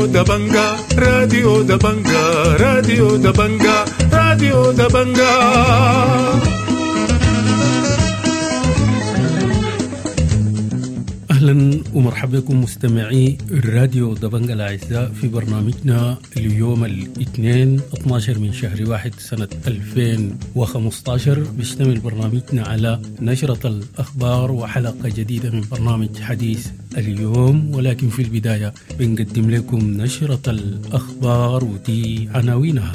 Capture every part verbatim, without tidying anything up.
راديو دبنجا راديو دبنجا راديو دبنجا راديو دبنجا. أهلا ومرحبا بكم مستمعي الراديو دبنجا الأعزاء في برنامجنا اليوم الاثنين اثني عشر من شهر واحد سنة ألفين وخمسة عشر. بيشتمل برنامجنا على نشرة الأخبار وحلقة جديدة من برنامج حديث اليوم، ولكن في البداية بنقدم لكم نشرة الأخبار ودي عناوينها.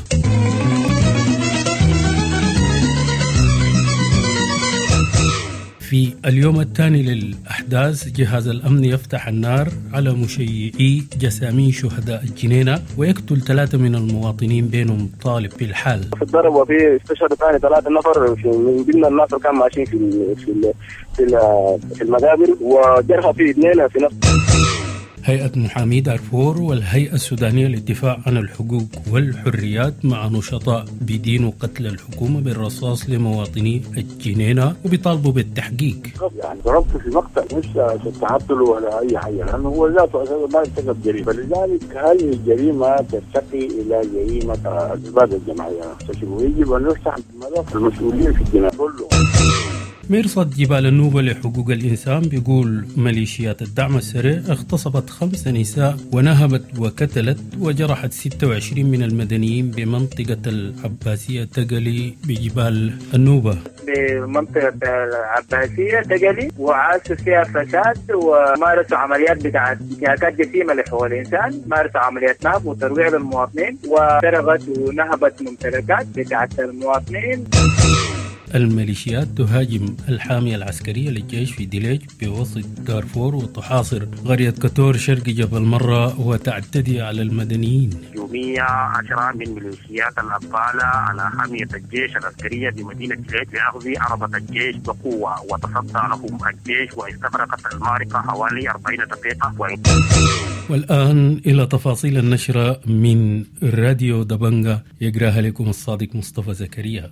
في اليوم الثاني للأحداث جهاز الأمن يفتح النار على مشيعي جسامين شهداء الجنينة ويقتل ثلاثة من المواطنين بينهم طالب في الحال. في الضرب وفي استشهد ثاني ثلاثة نفر من ضمن الناس اللي كانوا ماشيين في في في المقابر، وجرحى في اثنين في نفس. هيئة محامي دارفور والهيئة السودانية للدفاع عن الحقوق والحريات مع نشطاء بدين قتل الحكومة بالرصاص لمواطني الجنينة وبيطالبوا بالتحقيق. يعني ضربت في مقطع مش تعطل ولا أي حاجة، لأنه هو ذاته أساسا ما ارتكب جريمة، فلذلك هذه الجريمة ترتقي إلى جريمة الإبادة الجماعية، ويجب أن يفتح ملف المسؤولين في الجناح كله. مرصد جبال النوبة لحقوق الإنسان بيقول ميليشيات الدعم السريع اغتصبت خمس نساء ونهبت وقتلت وجرحت ستة وعشرين من المدنيين بمنطقة العباسية تقلي بجبال النوبة. بمنطقة العباسية تقلي وعاشوا فيها فساد ومارسوا عمليات بتاعت انتهاكات جسيمة لحقوق الإنسان، مارسوا عمليات نهب وترويع للمواطنين وسرقت ونهبت ممتلكات بتاعت المواطنين. الميليشيات تهاجم الحامية العسكرية للجيش في ديليج بوسط دارفور وتحاصر قرية كتور شرق جبل مرة وتعتدي على المدنيين. يوميا عشرة من ميليشيات الأبطال على حامية الجيش العسكرية بمدينة ديليج لأخذ عربة الجيش بقوة، وتصدى لهم الجيش واستغرقت المعركة حوالي أربعين دقيقة. والآن إلى تفاصيل النشرة من راديو دبنجا يقراها لكم الصادق مصطفى زكريا.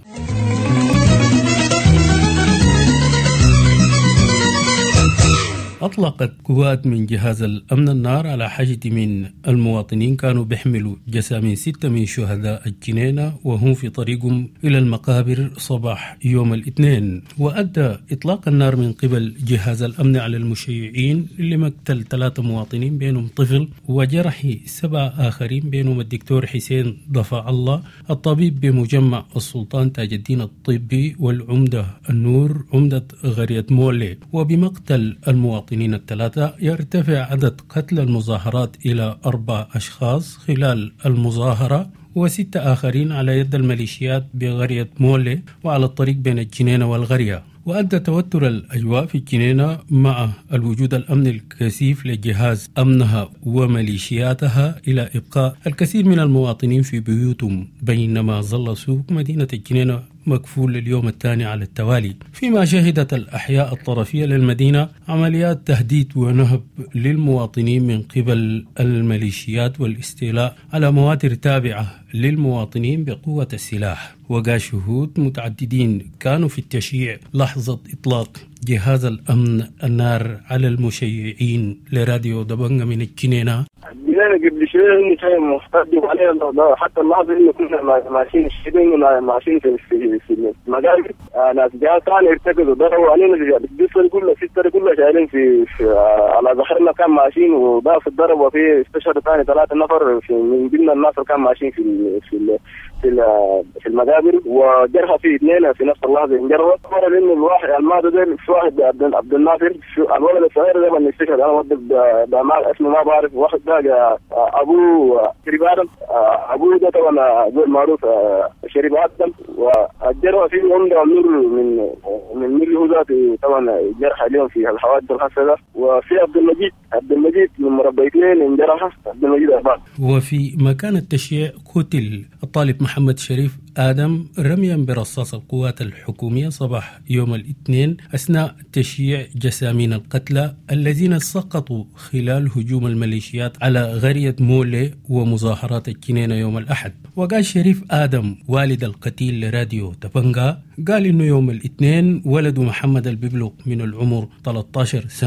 أطلقت قوات من جهاز الأمن النار على حشد من المواطنين كانوا بيحملوا جسامين ستة من شهداء الجنينة وهم في طريقهم إلى المقابر صباح يوم الاثنين. وأدى إطلاق النار من قبل جهاز الأمن على المشيعين لمقتل ثلاثة مواطنين بينهم طفل وجرح سبعة آخرين بينهم الدكتور حسين ضفع الله الطبيب بمجمع السلطان تاج الدين الطبي والعمدة النور عمدة غرية مولي. وبمقتل المواطنين الثلاثة يرتفع عدد قتل المظاهرات إلى أربع أشخاص خلال المظاهرة وستة آخرين على يد الميليشيات بغرية مولي وعلى الطريق بين الجنينة والغرية. وأدى توتر الأجواء في الجنينة مع الوجود الأمن الكثيف لجهاز أمنها وميليشياتها إلى إبقاء الكثير من المواطنين في بيوتهم، بينما ظل سوق مدينة الجنينة مقفول لليوم الثاني على التوالي، فيما شهدت الأحياء الطرفية للمدينة عمليات تهديد ونهب للمواطنين من قبل الميليشيات والاستيلاء على مواتر تابعة للمواطنين بقوة السلاح. وقع شهود متعددين كانوا في التشييع لحظة إطلاق جهاز الأمن النار على المشيعين. لراديو دبنجا من الجنينة. الجنينة قبل شوية كان مستقدم عليها حتى اللحظة إنه كنا ماشيين الشيبين ماشيين في في في المقابر، ناس جاء ثاني ارتكزوا ضربوا علينا القصة كلها الستة كلها شايلين في, في على ظهرنا كان ماشيين وضاف الضرب وفي استشهد ثاني ثلاثة نفر في من ضمن الناس اللي كان ماشيين في في في في المقابر، وجرحى في اثنين في نفس اللحظة انجرحوا. مرة لأنه الواحد الماضي ده في واحد عبد الناصر الولد الصغير ده من استشهد أنا ودي بمال اسمه ما بعرف، واحد ده أبوه شريف آدم، أبوه ده طبعا زول معروف شريف آدم، والجرحى فيه عمدة نور من من ملي هو ذاته طبعا جرحى اليوم في الحوادث الحاسة. وفي عبد المجيد عبد المجيد من مربيتين انجرحى عبد المجيد أربعة. وفي مكان التشييع قتل الطالب محمد شريف آدم رميا برصاص القوات الحكومية صباح يوم الاثنين أثناء تشييع جسامين القتلى الذين سقطوا خلال هجوم الميليشيات على غرية مولي ومظاهرات الجنينة يوم الأحد. وقال شريف آدم والد القتيل لراديو دبنجا قال إنه يوم الاثنين ولد محمد الببلغ من العمر ثلاثة عشر سنة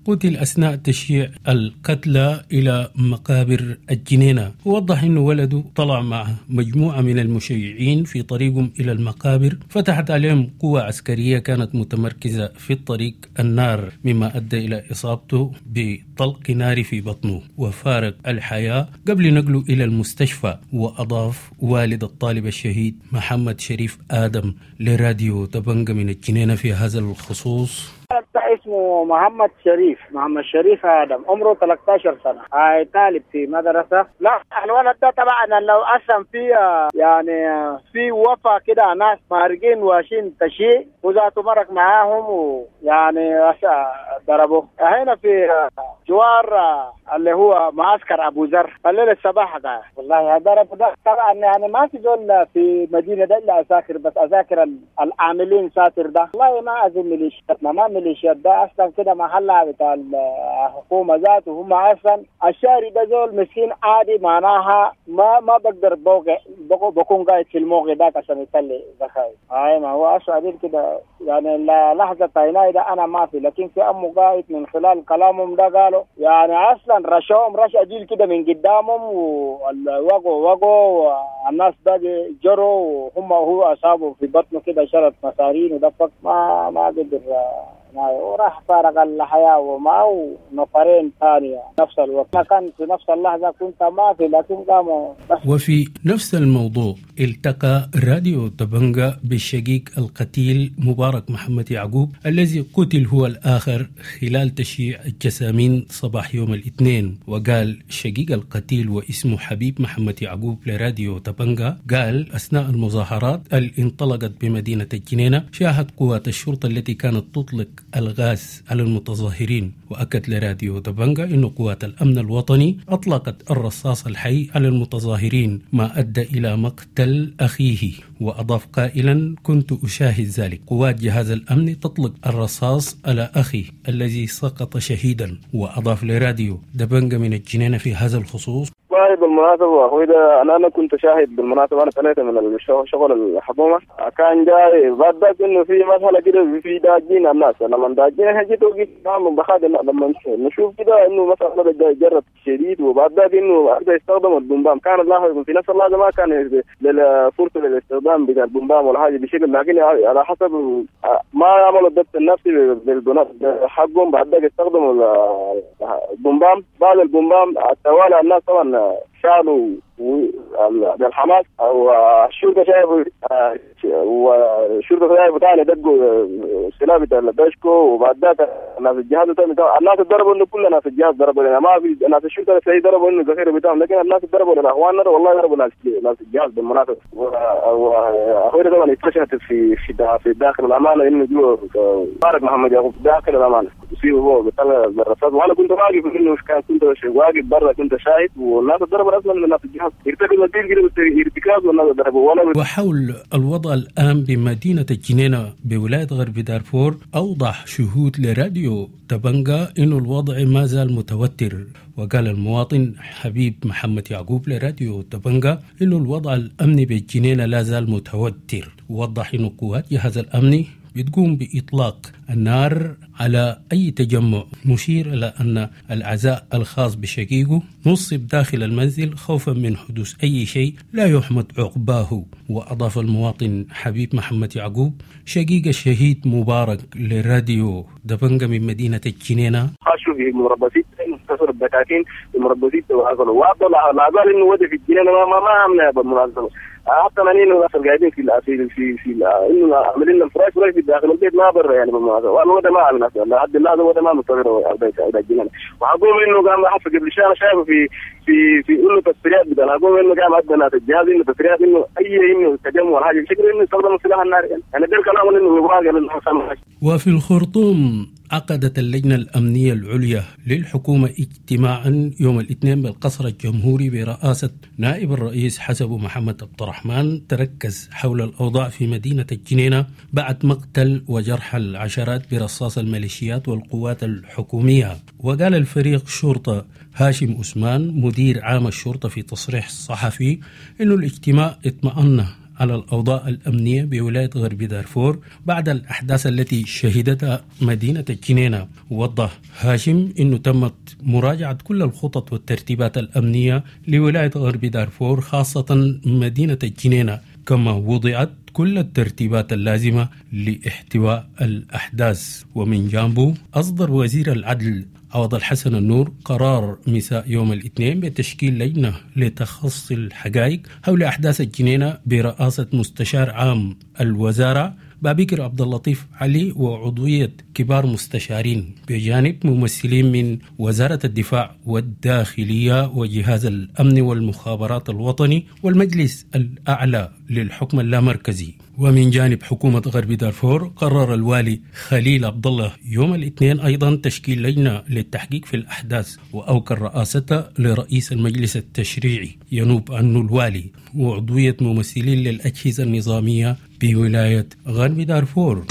قتل أثناء تشييع القتلى إلى مقابر الجنينة. ووضح أن ولده طلع مع مجموعة من المشيعين في طريقهم إلى المقابر، فتحت عليهم قوة عسكرية كانت متمركزة في الطريق النار، مما أدى إلى إصابته بطلق ناري في بطنه وفارق الحياة قبل نقله إلى المستشفى. وأضاف والد الطالب الشهيد محمد شريف آدم لراديو تبنجا من الجنينة في هذا الخصوص: اسمه محمد شريف محمد شريف آدم، عمره ثلاثة عشر سنة، هاي طالب في مدرسة. لا الولد ده طبعا لو أسم في يعني في وفا كده ناس مارقين واشين تشيء وذاته مرق معاهم ويعني ضربوه هنا في جوار اللي هو معسكر أبو ذر الليلة الصباح ده. والله ضرب ده طبعا يعني ما في زول في مدينة ده إلا أذاكر، بس أذاكر العاملين ساتر ده. والله ما أزم ميليشياتنا، ما ميليشيات ده أصلا كده محلها بتاع الحكومة ذاته. هم أصلا الشاري ده زول مسكين عادي، معناها ما ما بقدر بوقع بكون قاعد في الموقع ده عشان يطلع زكاة. هاي ما هو أسعد كده يعني لحظة عيناي ده أنا ما في، لكن في أمه قاعد من خلال كلامهم ده قالوا يعني أصلا رشوهم رش أجيل كده من قدامهم ووقوا وقوا والناس باقي جروا وهم هو أصابوا في بطنه كده شرط مسارين ودفق ما ما قدر وراح فارق الحياة ومعه نفرين ثانية نفس الوقت. ما كان في نفس اللحظة كنت ما في، لكن قاموا. وفي نفس الموضوع التقى راديو تبنجا بالشقيق القتيل مبارك محمد يعقوب الذي قتل هو الآخر خلال تشييع الجسامين صباح يوم الاثنين. وقال شقيق القتيل واسمه حبيب محمد يعقوب لراديو تبنجا، قال أثناء المظاهرات اللي انطلقت بمدينة الجنينة شاهد قوات الشرطة التي كانت تطلق الغاز على المتظاهرين. وأكد لراديو تبنجا أن قوات الأمن الوطني أطلقت الرصاص الحي على المتظاهرين ما أدى إلى مقتل أخيه. وأضاف قائلا: كنت أشاهد ذلك، قوات جهاز الأمن تطلق الرصاص على أخي الذي سقط شهيدا. وأضاف لراديو تبنجا من الجنينة في هذا الخصوص: والله بالمناسبة أخوي ده أنا أنا كنت شاهد بالمناسبة، أنا ثلاثة من شغل الحكومة كان جاي بعد ذاك إنه في مسألة كده في داجين الناس، لما داجين هجيت وقيت نعم بخاد لما نشوف كده إنه مسألة جرت شديد، وبعد ذاك إنه أبدأ يستخدم البومبام. كان الله في نفس اللحظة ما كان للفرصة للاستخدام بتاع البومبام ولا حاجة بشكل، لكن على حسب ما عملوا الضبط النفسي بالبنات حقهم بعد ذاك استخدموا البومبام. بعد البومبام التوالي الناس طبعا شالوا بالحماس او الشرطه شايفوا والشرطه شايفوا ثاني دقوا سلاح بتاع الدشكو. وبعد ذاك ناس الجهاز الناس ضربوا انه كل ناس الجهاز ضربوا لنا، ما في ناس الشرطه اللي ضربوا انه ذخيره بتاعهم، لكن الناس ضربوا لنا اخواننا والله ضربوا ناس ناس الجهاز بالمناسبه. واخوي طبعا اكتشفت في في في داخل الامانه انه جوا مبارك محمد يعقوب داخل الامانه يصيب هو بطلع بالرصاص، وانا كنت واقف انه كان كنت واقف برا كنت شاهد، والناس ضربوا اصلا من ناس الجهاز ارتكبوا ارتكاب والناس ضربوا. وحول الوضع الآن بمدينة الجنينة بولاية غرب دارفور أوضح شهود لراديو تبنجا إنه الوضع ما زال متوتر. وقال المواطن حبيب محمد يعقوب لراديو تبنجا إنه الوضع الأمني بالجنينة لا زال متوتر. ووضح إنه قوات جهاز الأمن بتقوم بإطلاق النار على أي تجمع، مشير إلى أن العزاء الخاص بشقيقه نصب داخل المنزل خوفا من حدوث أي شيء لا يحمد عقباه. وأضاف المواطن حبيب محمد يعقوب شقيق الشهيد مبارك لراديو تبنجا من مدينة الجنينة: خاشوا في مربسيت مختصر البكاكين في مربسيت وأغلوا وأفضل الأعضاء إنه وده في الجنينة ما ما عملنا بالمناسبة. حتى منين الناس قاعدين في في في في إنه عاملين لنا فراش فراش في داخل البيت ما برا يعني بالمناسبة، وأنا وده ما عملنا لحد الله هذا وده ما مستمر أربعة الجنينة. وحقوم إنه قام حتى قبل شهر شايفه في في في إنه تسريات بدل حقوم إنه قام أدنى الجهاز إنه تسريات إنه أي إنه تجمع حاجة بشكل إنه يستخدم سلاح النار يعني يعني ده الكلام إنه يبغى قال. وفي الخرطوم عقدت اللجنة الأمنية العليا للحكومة اجتماعا يوم الاثنين بالقصر الجمهوري برئاسة نائب الرئيس حسب محمد عبد الرحمن، تركز حول الأوضاع في مدينة الجنينة بعد مقتل وجرح العشرات برصاص الميليشيات والقوات الحكومية. وقال الفريق شرطة هاشم أسمان مدير عام الشرطة في تصريح صحفي إنه الاجتماع اطمأن على الأوضاع الأمنية بولاية غرب دارفور بعد الأحداث التي شهدتها مدينة الجنينة. وضح هاشم أنه تمت مراجعة كل الخطط والترتيبات الأمنية لولاية غرب دارفور خاصة مدينة الجنينة، كما وضعت كل الترتيبات اللازمة لاحتواء الأحداث. ومن جانبه أصدر وزير العدل عوض الحسن النور قرار مساء يوم الاثنين بتشكيل لجنة لتخصص الحقائق حول أحداث الجنينة برئاسة مستشار عام الوزارة بابكر عبد اللطيف علي وعضوية كبار مستشارين بجانب ممثلين من وزارة الدفاع والداخلية وجهاز الأمن والمخابرات الوطني والمجلس الأعلى للحكم اللامركزي. ومن جانب حكومة غرب دارفور قرر الوالي خليل عبد الله يوم الاثنين أيضا تشكيل لجنة للتحقيق في الأحداث وأوكل رئاستها لرئيس المجلس التشريعي ينوب عنه الوالي وعضوية ممثلين للأجهزة النظامية بولاية غرب دارفور.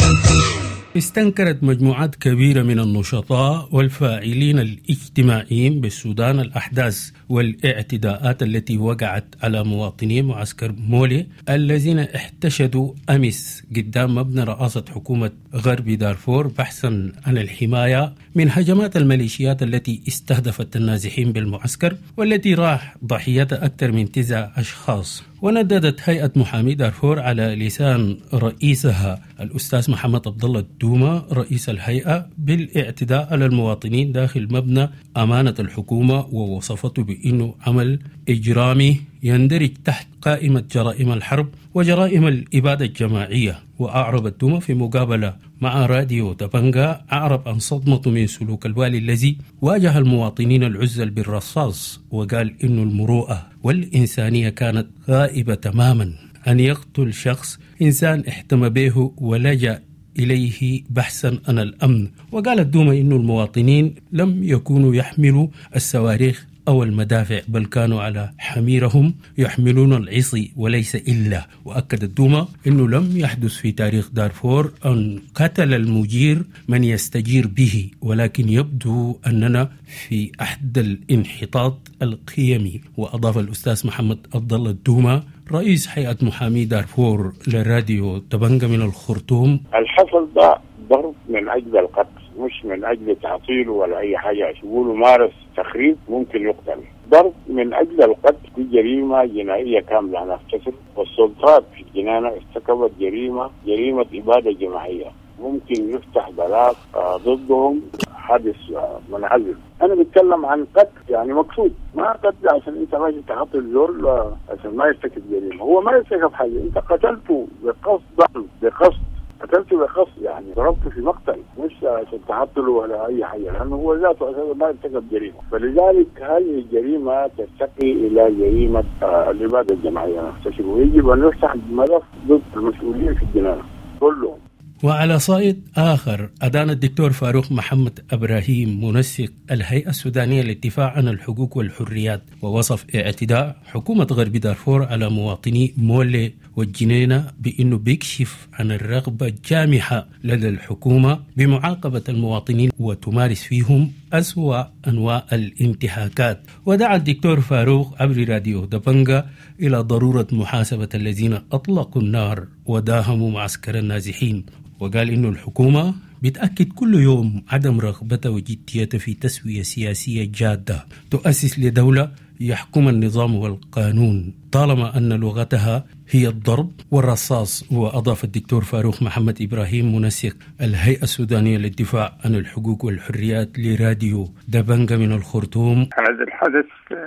استنكرت مجموعات كبيرة من النشطاء والفاعلين الاجتماعيين بالسودان الأحداث والاعتداءات التي وقعت على مواطني معسكر مولي الذين احتشدوا أمس قدام مبنى رئاسة حكومة غرب دارفور بحثا عن الحماية من هجمات الميليشيات التي استهدفت النازحين بالمعسكر والتي راح ضحيتها أكثر من تسعة أشخاص. ونددت هيئة محامي دارفور على لسان رئيسها الأستاذ محمد عبد الله الدومة رئيس الهيئة بالاعتداء على المواطنين داخل مبنى أمانة الحكومة ووصفته بأنه عمل إجرامي يندرج تحت قائمة جرائم الحرب وجرائم الإبادة الجماعية. وأعرب الدومة في مقابلة مع راديو تبانجا أعرب عن صدمته من سلوك الوالي الذي واجه المواطنين العزل بالرصاص وقال إنه المروءة والإنسانية كانت غائبة تماما، أن يقتل شخص إنسان احتمى به ولجأ إليه بحثا عن الأمن. وقال الدومة إنه المواطنين لم يكونوا يحملوا الصواريخ أو المدافع بل كانوا على حميرهم يحملون العصي وليس إلا. وأكد الدومة أنه لم يحدث في تاريخ دارفور أن قتل المجير من يستجير به، ولكن يبدو أننا في أحد الانحطاط القيمي. وأضاف الأستاذ محمد عبد الله الدومة رئيس هيئة محامي دارفور لراديو تبانجا من الخرطوم: الحصل ده ضرب من أجل القتل مش من أجل تعطيله ولا أي حاجة. يقولوا مارس تخريب ممكن يقتل. ضرب من أجل القتل دي جريمة جنائية كاملة نفتكر، والسلطات في الجنانة ارتكبت جريمة جريمة إبادة جماعية ممكن يفتح بلاغ ضدهم حادث منعزل. أنا بتكلم عن قتل يعني مقصود، ما قتل عشان أنت ماشي تحط الزول عشان ما يرتكب جريمة. هو ما يرتكب حاجة، أنت قتلته بقصد ضرب بقصد قتلته بقصد يعني ضربته في مقتل مش عشان تعطله ولا أي حاجة، لأنه هو ذاته أساسا ما ارتكب جريمة. فلذلك هذه الجريمة ترتقي إلى جريمة الإبادة الجماعية نحتسب، ويجب أن يفتح ملف ضد المسؤولين في الجنانة كلهم. وعلى صعيد آخر أدان الدكتور فاروق محمد إبراهيم منسق الهيئة السودانية للدفاع عن الحقوق والحريات ووصف اعتداء حكومة غرب دارفور على مواطني مولي والجنينة بأنه بيكشف عن الرغبة الجامحة لدى الحكومة بمعاقبة المواطنين وتمارس فيهم أسوأ أنواع الانتهاكات. ودعا الدكتور فاروق عبر راديو تبانجا إلى ضرورة محاسبة الذين أطلقوا النار وداهموا معسكر النازحين، وقال إنه الحكومة بتأكد كل يوم عدم رغبتها وجديتها في تسوية سياسية جادة تؤسس لدولة يحكم النظام والقانون طالما أن لغتها هي الضرب والرصاص. وأضاف الدكتور فاروق محمد إبراهيم منسق الهيئة السودانية للدفاع عن الحقوق والحريات لراديو تبانجا من الخرطوم: هذا الحدث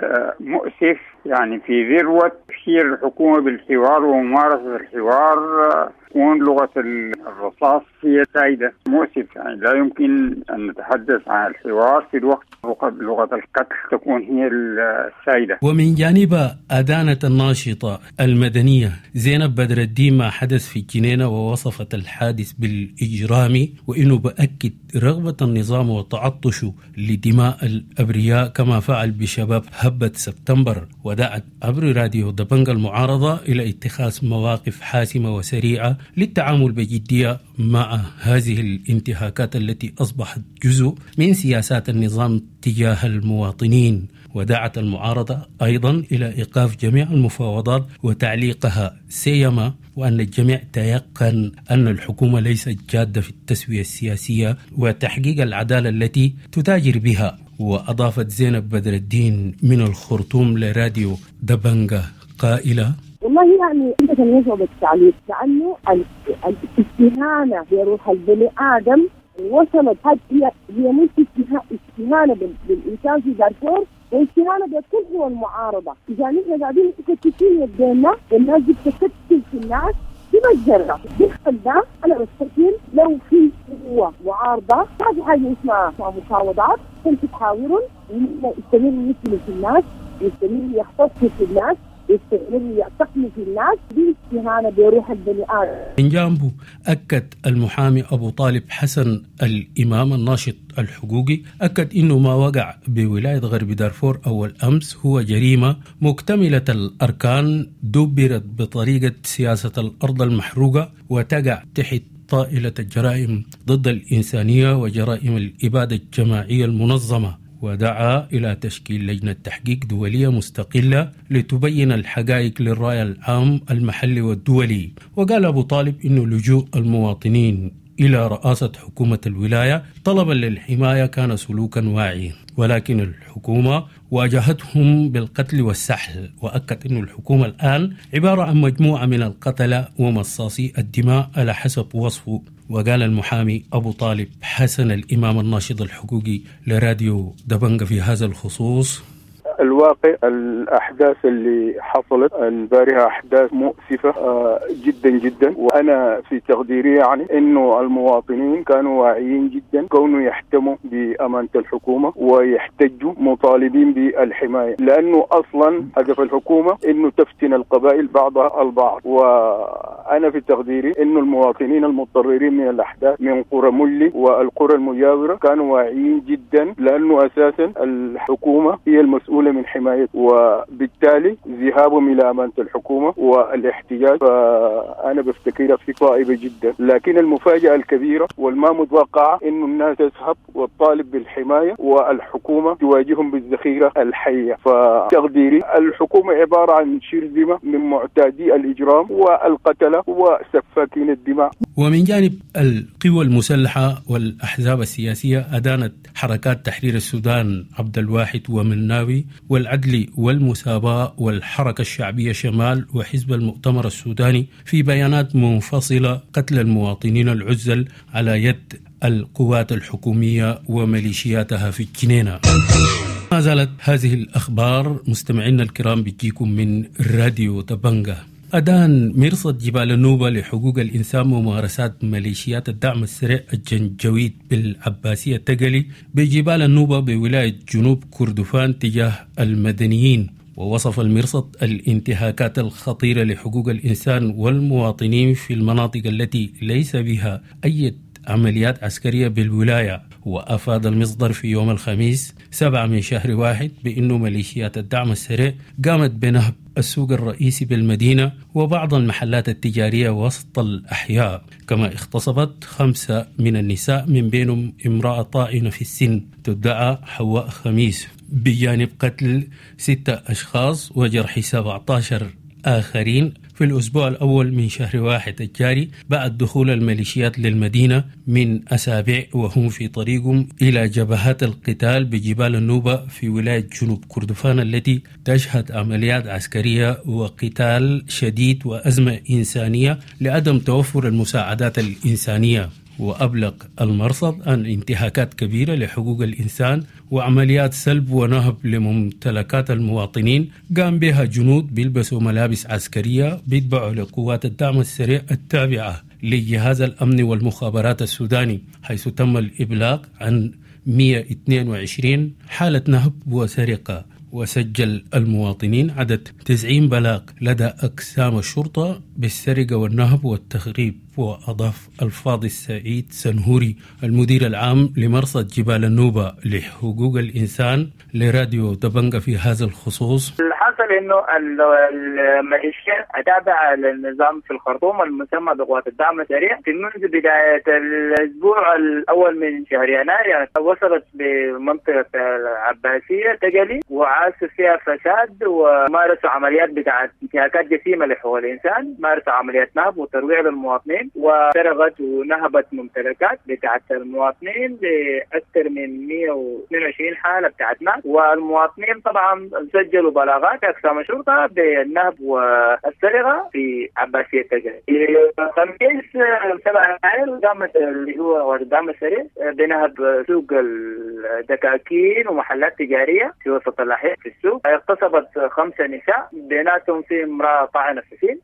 مؤسف، يعني في ذروة تفكير الحكومة بالحوار وممارسة الحوار تكون لغة الرصاص هي سائدة. مؤسف، يعني لا يمكن أن نتحدث عن الحوار في الوقت لغة القتل تكون هي السائدة. ومن جانبها أدانت الناشطة المدنية زينب بدر الدين ما حدث في الجنينة ووصفت الحادث بالإجرامي، وإنه بأكد رغبة النظام وتعطشه لدماء الأبرياء كما فعل بشباب هبة سبتمبر ودعت عبر راديو دبنجة المعارضة إلى اتخاذ مواقف حاسمة وسريعة للتعامل بجدية مع هذه الانتهاكات التي أصبحت جزء من سياسات النظام تجاه المواطنين. ودعت المعارضة أيضا إلى إيقاف جميع المفاوضات وتعليقها، سيما وأن الجميع تيقن أن الحكومة ليست جادة في التسوية السياسية وتحقيق العدالة التي تتاجر بها. وأضافت زينب بدر الدين من الخرطوم لراديو دبنجة قائلة: والله يعني انت كان يصعب التعليق، لانه الاستهانه بروح البني ادم وصلت، هي هي مش استهانه بالانسان في دارفور، واستهانه بكل هو المعارضه. اذا نحن قاعدين مكتفين يدينا والناس دي بتكتل في الناس بمجرة بالخل ده، انا بستكين لو في قوه معارضه ما في حاجه اسمها مفاوضات، كنت تحاورون يستمر يسلم في الناس، يستمر يختصر في الناس، يستمر يعتقل في الناس باستهانة بروح البني آدم. من جانبه أكد المحامي أبو طالب حسن الإمام الناشط الحقوقي، أكد إنه ما وقع بولاية غرب دارفور أول أمس هو جريمة مكتملة الأركان دبرت بطريقة سياسة الأرض المحروقة وتقع تحت طائلة الجرائم ضد الإنسانية وجرائم الإبادة الجماعية المنظمة. ودعا إلى تشكيل لجنة تحقيق دولية مستقلة لتبين الحقائق للرأي العام المحلي والدولي. وقال أبو طالب إنه لجوء المواطنين إلى رئاسة حكومة الولاية طلبا للحماية كان سلوكا واعيا، ولكن الحكومة واجهتهم بالقتل والسحل. وأكد أن الحكومة الآن عبارة عن مجموعة من القتلة ومصاصي الدماء على حسب وصفه. وقال المحامي أبو طالب حسن الإمام الناشط الحقوقي لراديو دبنجة في هذا الخصوص: الواقع الأحداث اللي حصلت البارحة أحداث مؤسفة جدا جدا، وأنا في تقديري يعني إنه المواطنين كانوا واعيين جدا كونوا يحتموا بأمانة الحكومة ويحتجوا مطالبين بالحماية، لأنه أصلا هدف الحكومة إنه تفتن القبائل بعضها البعض. وأنا في تقديري إنه المواطنين المتضررين من الأحداث من قرى ملي والقرى المجاورة كانوا واعيين جدا، لأنه أساسا الحكومة هي المسؤولة من حماية، وبالتالي ذهابهم إلى أمانة الحكومة والاحتجاج فأنا بفتكرها في طائبة جدا. لكن المفاجأة الكبيرة والما متوقعة إنه الناس تذهب والطالب بالحماية والحكومة تواجههم بالذخيرة الحية. فتقديري الحكومة عبارة عن شرذمة من معتادي الإجرام والقتلة وسفاكين الدماء. ومن جانب القوى المسلحة والأحزاب السياسية أدانت حركات تحرير السودان عبد الواحد ومناوي والعدل والمساواة والحركة الشعبية شمال وحزب المؤتمر السوداني في بيانات منفصلة قتل المواطنين العزل على يد القوات الحكومية وميليشياتها في الجنينة. ما زالت هذه الأخبار مستمعينا الكرام بتجيكم من راديو دبنجة. أدان مرصد جبال النوبة لحقوق الإنسان ممارسات ميليشيات الدعم السريع الجنجويد بالعباسية التقلي بجبال النوبة بولاية جنوب كردفان تجاه المدنيين. ووصف المرصد الانتهاكات الخطيرة لحقوق الإنسان والمواطنين في المناطق التي ليس بها أي عمليات عسكرية بالولاية. وأفاد المصدر في يوم الخميس سبعة من شهر واحد بأنه ميليشيات الدعم السريع قامت بنهب السوق الرئيسي بالمدينة وبعض المحلات التجارية وسط الأحياء، كما اغتصبت خمسة من النساء من بينهم امرأة طائنة في السن تدعى حواء خميس، بجانب قتل ستة أشخاص وجرح سبعة عشر آخرين في الأسبوع الأول من شهر واحد الجاري بعد دخول الميليشيات للمدينة من أسابيع وهم في طريقهم إلى جبهات القتال بجبال النوبة في ولاية جنوب كردفان التي تشهد عمليات عسكرية وقتال شديد وأزمة إنسانية لعدم توفر المساعدات الإنسانية. وأبلغ المرصد عن انتهاكات كبيرة لحقوق الإنسان وعمليات سلب ونهب لممتلكات المواطنين قام بها جنود بيلبسوا ملابس عسكرية بيتبعوا لقوات الدعم السريع التابعة لجهاز الأمن والمخابرات السوداني، حيث تم الإبلاغ عن مئة واثنين وعشرين حالة نهب وسرقة. وسجل المواطنين عدد تسعين بلاغ لدى أقسام الشرطة بالسرقة والنهب والتخريب وأضاف الفاضل السعيد سنهوري المدير العام لمرصد جبال النوبة لحقوق الإنسان لراديو دبنجة في هذا الخصوص. الحاصل انه الميليشيا التابعة للنظام في الخرطوم المسمى بقوات الدعم السريع في منذ بداية الأسبوع الأول من شهر يناير يعني وصلت بمنطقة العباسية تجلي وعاشوا فيها فساد ومارسوا عمليات بتاعت انتهاكات جسيمة لحقوق الإنسان، مارسوا عمليات نهب وترويع للمواطنين وسرقت ونهبت ممتلكات بتاعت المواطنين بأكثر من مئة واثنين وعشرين حالة بتاعت نهب، والمواطنين طبعا سجلوا بلاغات أقسام الشرطة بالنهب والسرقة في عباسية تجلي. خميس سبعة يناير قامت اللي هو الدعم السريع بنهب سوق الدكاكين ومحلات تجارية في وسط الأحياء في السوق، اغتصبت خمسة نساء بيناتهم في امرأة طاعنة في السن.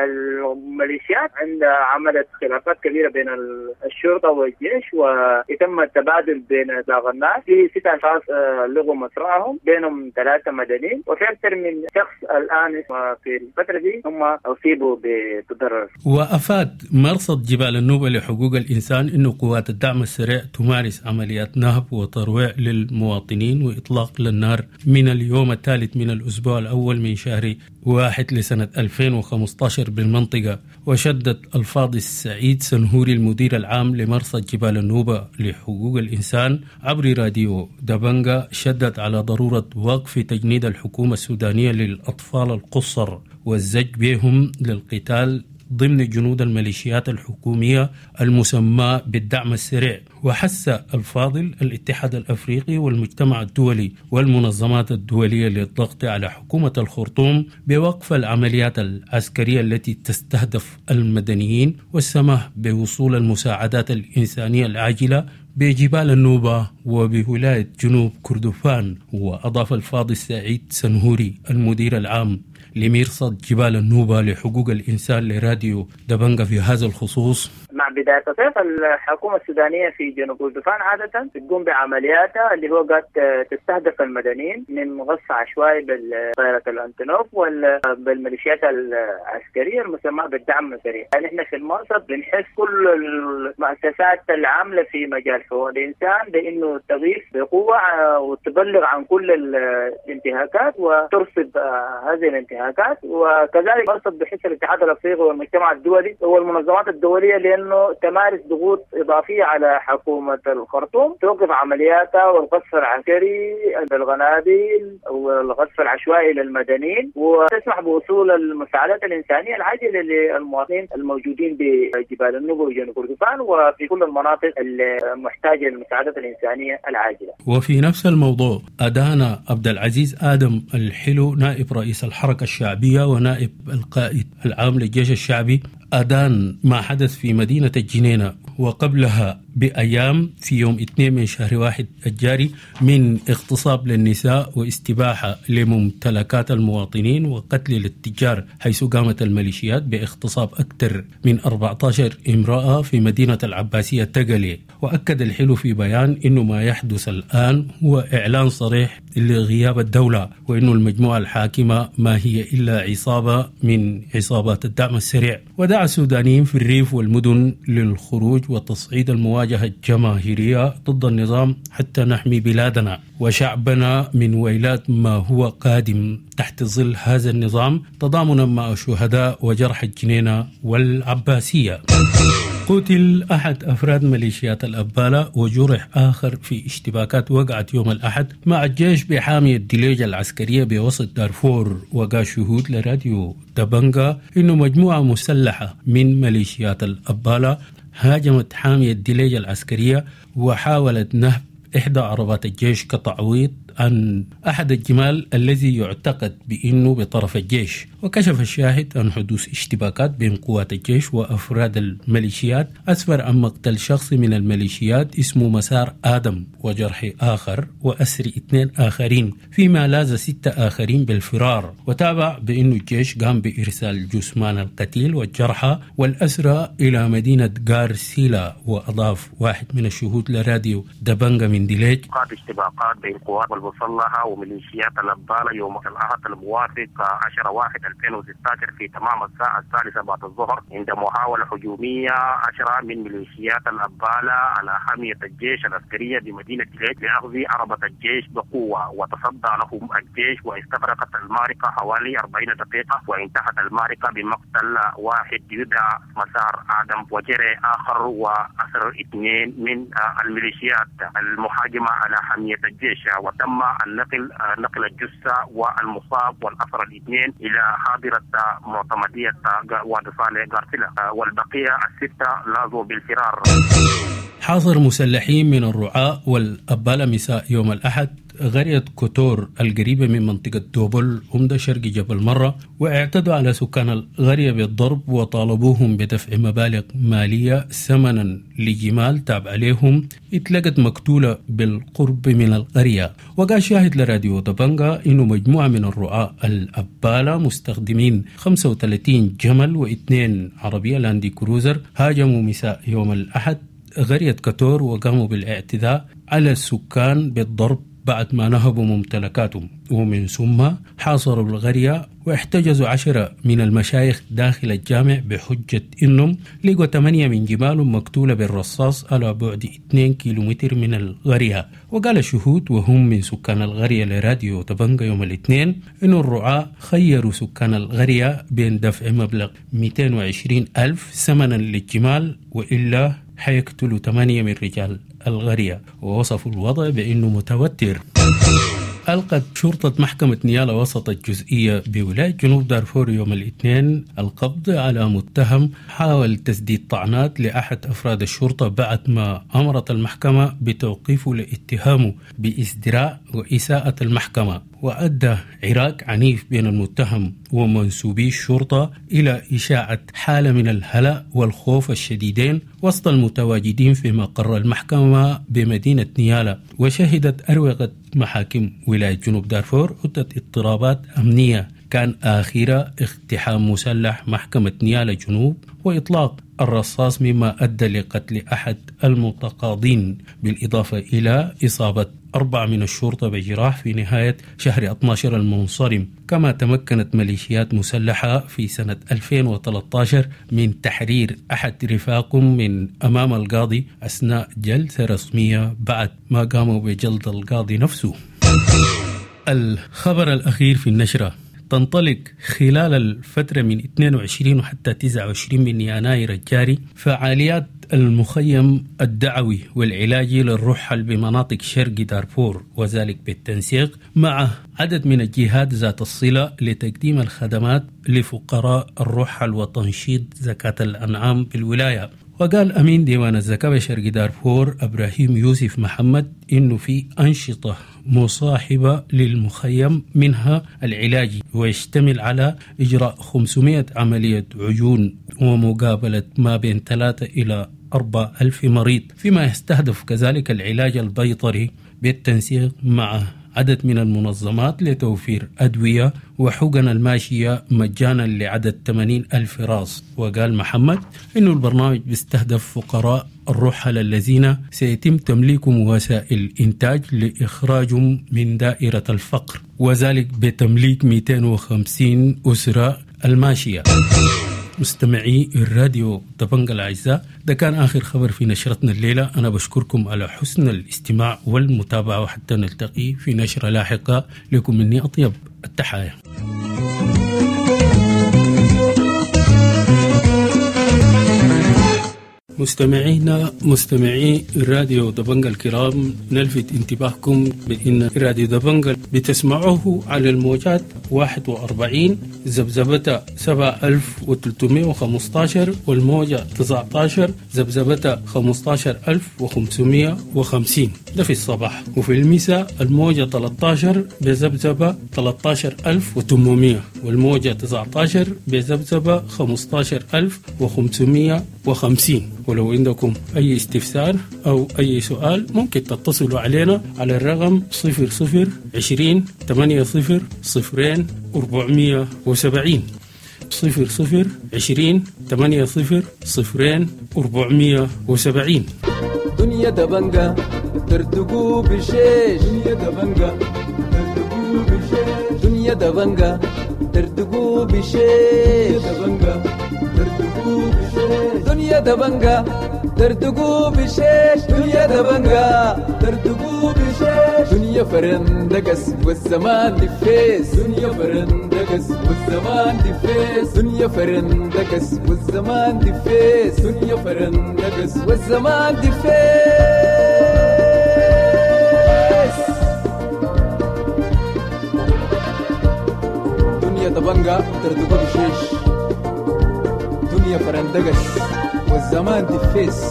الميليشيات عند عملت خلافات كبيرة بين الشرطة والجيش ويتم التبادل بين باغ الناس في ستة أشخاص لغوا مصرعهم بينهم ثلاثة مدنيين وفي أكثر من شخص الآن في الفترة دي هم أصيبوا بتضرر. وأفاد مرصد جبال النوبة لحقوق الإنسان إنه قوات الدعم السريع تمارس عمليات نهب وترويع للمواطنين وإطلاق للنار من اليوم الثالث من الأسبوع الأول من شهر واحد لسنة ألفين وخمسة عشر بالمنطقة. وشدد الفاضل السعيد سنهوري المدير العام لمرصد جبال النوبة لحقوق الإنسان عبر راديو دبنجة شدد على ضرورة وقف تجنيد الحكومة السودانية للأطفال القصر والزج بهم للقتال ضمن جنود الميليشيات الحكومية المسمى بالدعم السريع. وحث الفاضل الاتحاد الأفريقي والمجتمع الدولي والمنظمات الدولية للضغط على حكومة الخرطوم بوقف العمليات العسكرية التي تستهدف المدنيين والسماح بوصول المساعدات الإنسانية العاجلة بجبال النوبة وبولاية جنوب كردفان. وأضاف الفاضل السعيد سنهوري المدير العام لمرصد جبال النوبة لحقوق الإنسان لراديو دبنجة في هذا الخصوص: مع بداية الصيف الحكومة السودانية في جنوب كردفان عادة تقوم بعملياتها اللي هو قد تستهدف المدنيين من غص عشوائي بالطائرة الأنتونوف وبالميليشيات العسكرية المسمى بالدعم السريع. يعني احنا في المرصد بنحس كل المؤسسات العاملة في مجال حقوق الإنسان بأنه تغيث بقوة وتبلغ عن كل الانتهاكات وترصد هذه الانتهاكات. وكذلك مرصد بحث الاتحاد الأفريقي والمجتمع الدولي والمنظمات الدولية لأنه تمارس ضغوط إضافية على حكومة الخرطوم توقف عملياتها والقصف العسكري بالقنابل والقصف العشوائي للمدنيين وتسمح بوصول المساعدات الإنسانية العاجلة للمواطنين الموجودين بجبال النوبة وجنوب كردفان وفي كل المناطق المحتاجة للمساعدات الإنسانية العاجلة. وفي نفس الموضوع أدانا عبد العزيز آدم الحلو نائب رئيس الحركة الشعبية ونائب القائد العام للجيش الشعبي أدان ما حدث في مدينة الجنينة وقبلها بأيام في يوم اثنين من شهر واحد الجاري من اغتصاب للنساء واستباحة لممتلكات المواطنين وقتل للتجار، حيث قامت الميليشيات باغتصاب أكثر من أربعة عشر امرأة في مدينة العباسية تقلي. وأكد الحلو في بيان إنه ما يحدث الآن هو إعلان صريح لغياب الدولة وإنه المجموعة الحاكمة ما هي إلا عصابة من عصابات الدعم السريع. ودعا السودانيين في الريف والمدن للخروج وتصعيد المواجهة الجماهيرية ضد النظام حتى نحمي بلادنا وشعبنا من ويلات ما هو قادم تحت ظل هذا النظام تضامنا مع الشهداء وجرح الجنينة والعباسية. قتل أحد أفراد ميليشيات الأبالة وجرح آخر في اشتباكات وقعت يوم الأحد مع الجيش بحامية ديليجة العسكرية بوسط دارفور. وقال شهود لراديو دبنجة إنه مجموعة مسلحة من ميليشيات الأبالة هاجمت حامية ديليجة العسكرية وحاولت نهب إحدى عربات الجيش كتعويض عن أحد الجمال الذي يعتقد بأنه بطرف الجيش. وكشف الشاهد عن حدوث اشتباكات بين قوات الجيش وأفراد الميليشيات أسفر عن مقتل شخص من الميليشيات اسمه مسار آدم وجرح آخر وأسر اثنين آخرين، فيما لاز ستة آخرين بالفرار. وتابع بأنه الجيش قام بإرسال جثمان القتيل والجرحى والأسرى إلى مدينة غارسيلا. وأضاف واحد من الشهود لراديو دبنجة من ديليج: اشتباكات بين قوات المسلحة وميليشيات الأبالة يوم الأحد الموافق عشرة واحد ألفين وستة عشر في تمام الساعة الثالثة بعد الظهر عند محاولة هجومية عشرة من ميليشيات الأبالة على حامية الجيش العسكرية بمدينة جليت لأخذ عربة الجيش بقوة، وتصدى لهم الجيش واستغرقت المعركة حوالي أربعين دقيقة، وانتهت المعركة بمقتل واحد يدعى مسار آدم وجري آخر وأسر اثنين من الميليشيات المحاجمة على حامية الجيش، وتم النقل نقل الجثة والمصاب والأسر الاثنين إلى حاضرة معتمدية وادي صالح غارسلة، والبقية الستة لاذوا بالفرار. حاصر مسلحين من الرعاة والأبالة مساء يوم الأحد قرية كوتور القريبة من منطقة دوبل عمدة شرق جبل مرة، واعتدوا على سكان القرية بالضرب وطالبوهم بدفع مبالغ مالية ثمنا لجمال تابع عليهم اتلقت مقتولة بالقرب من القرية. وقال شاهد لراديو دبنجا إنه مجموعة من الرعاة الأبالة مستخدمين خمسة وثلاثين جمل واثنين عربية لاندي كروزر هاجموا مساء يوم الأحد قرية كوتور وقاموا بالاعتداء على السكان بالضرب بعد ما نهبوا ممتلكاتهم، ومن ثم حاصروا القرية واحتجزوا عشرة من المشايخ داخل الجامع بحجة إنهم لقوا ثمانية من جمالهم مقتولة بالرصاص على بعد اثنين كيلومتر من القرية. وقال الشهود وهم من سكان القرية لراديو دبنجا يوم الاثنين إنه الرعاة خيروا سكان القرية بين دفع مبلغ مئتين وعشرين ألف ثمنا للجمال وإلا حيقتلوا ثمانية من رجال القرية، ووصفوا الوضع بأنه متوتر. ألقت شرطة محكمة نيالا وسط الجزئية بولاية جنوب دارفور يوم الاثنين القبض على متهم حاول تسديد طعنات لأحد أفراد الشرطة بعد ما أمرت المحكمة بتوقيفه لاتهامه بازدراء وإساءة المحكمة، وأدى عراك عنيف بين المتهم ومنسوبي الشرطة إلى إشاعة حالة من الهلع والخوف الشديدين وسط المتواجدين في مقر المحكمة بمدينة نيالا. وشهدت أروقة محاكم ولاية جنوب دارفور عدة اضطرابات أمنية، كان آخرها اقتحام مسلح محكمة نيالا جنوب وإطلاق الرصاص مما أدى لقتل أحد المتقاضين، بالإضافة إلى إصابة أربعة من الشرطة بجراح في نهاية شهر اثني عشر المنصرم. كما تمكنت ميليشيات مسلحة في سنة ألفين وثلاثة عشر من تحرير أحد رفاقهم من أمام القاضي أثناء جلسة رسمية بعد ما قاموا بجلد القاضي نفسه. الخبر الأخير في النشرة: تنطلق خلال الفترة من اثنين وعشرين وحتى تسعة وعشرين من يناير الجاري فعاليات المخيم الدعوي والعلاجي للرحل بمناطق شرق دارفور، وذلك بالتنسيق مع عدد من الجهات ذات الصلة لتقديم الخدمات لفقراء الرحل وتنشيط زكاة الأنعام بالولاية. وقال أمين ديوان الزكاة بشرق دارفور إبراهيم يوسف محمد إنه في أنشطة مصاحبة للمخيم منها العلاجي، ويشتمل على إجراء خمسمائة عملية عيون ومقابلة ما بين ثلاثة إلى أربعة ألف مريض، فيما يستهدف كذلك العلاج البيطري بالتنسيق مع عدد من المنظمات لتوفير أدوية وحقن الماشية مجانا لعدد ثمانين ألف راس. وقال محمد إنه البرنامج بيستهدف فقراء الرحل الذين سيتم تمليكهم وسائل إنتاج لإخراجهم من دائرة الفقر، وذلك بتمليك مئتين وخمسين أسرة الماشية. مستمعي الراديو دبنجا الأعزاء، ده كان آخر خبر في نشرتنا الليلة. أنا بشكركم على حسن الاستماع والمتابعة، وحتى نلتقي في نشرة لاحقة. لكم مني أطيب التحايا. مستمعينا مستمعي الراديو دبنجا الكرام، نلفت انتباهكم بأن راديو دبنجا بتسمعوه على الموجات واحد وأربعين زبزبتها سبعة آلاف وثلاثمائة وخمسة عشر، والموجة تسعة عشر زبزبتها خمسة عشر ألف وخمسمائة وخمسين، ده في الصباح. وفي المساء الموجة ثلاثة عشر بزبزبة ثلاثة عشر ألف وثمانمائة، والموجة تسعة عشر بزبزبة خمسة عشر ألف وخمسمائة وخمسين. ولو عندكم أي استفسار أو أي سؤال ممكن تتصلوا علينا على الرقم صفر صفر عشرين ثمانية صفر صفرين أربعمائة وسبعين صفر صفر عشرين ثمانية صفر صفرين أربعمائة وسبعين. دنيا دبنجا ترتقو بشيش دنيا دبنجا ترتقو بشيش دنيا دبنجا ترتقو بشيش دبنجا ترتقو بشيش دنيا دبنجا ترتقو بشيش دنيا دبنجا ترتقو بشيش دنيا فرندقس والزمان دفيس دنيا فرندقس والزمان دفيس دنيا فرندقس والزمان دفيس دنيا فرندقس والزمان دفيس دنيا دبنجا ترتقو بشيش دنيا فرندقس والزمان دفيس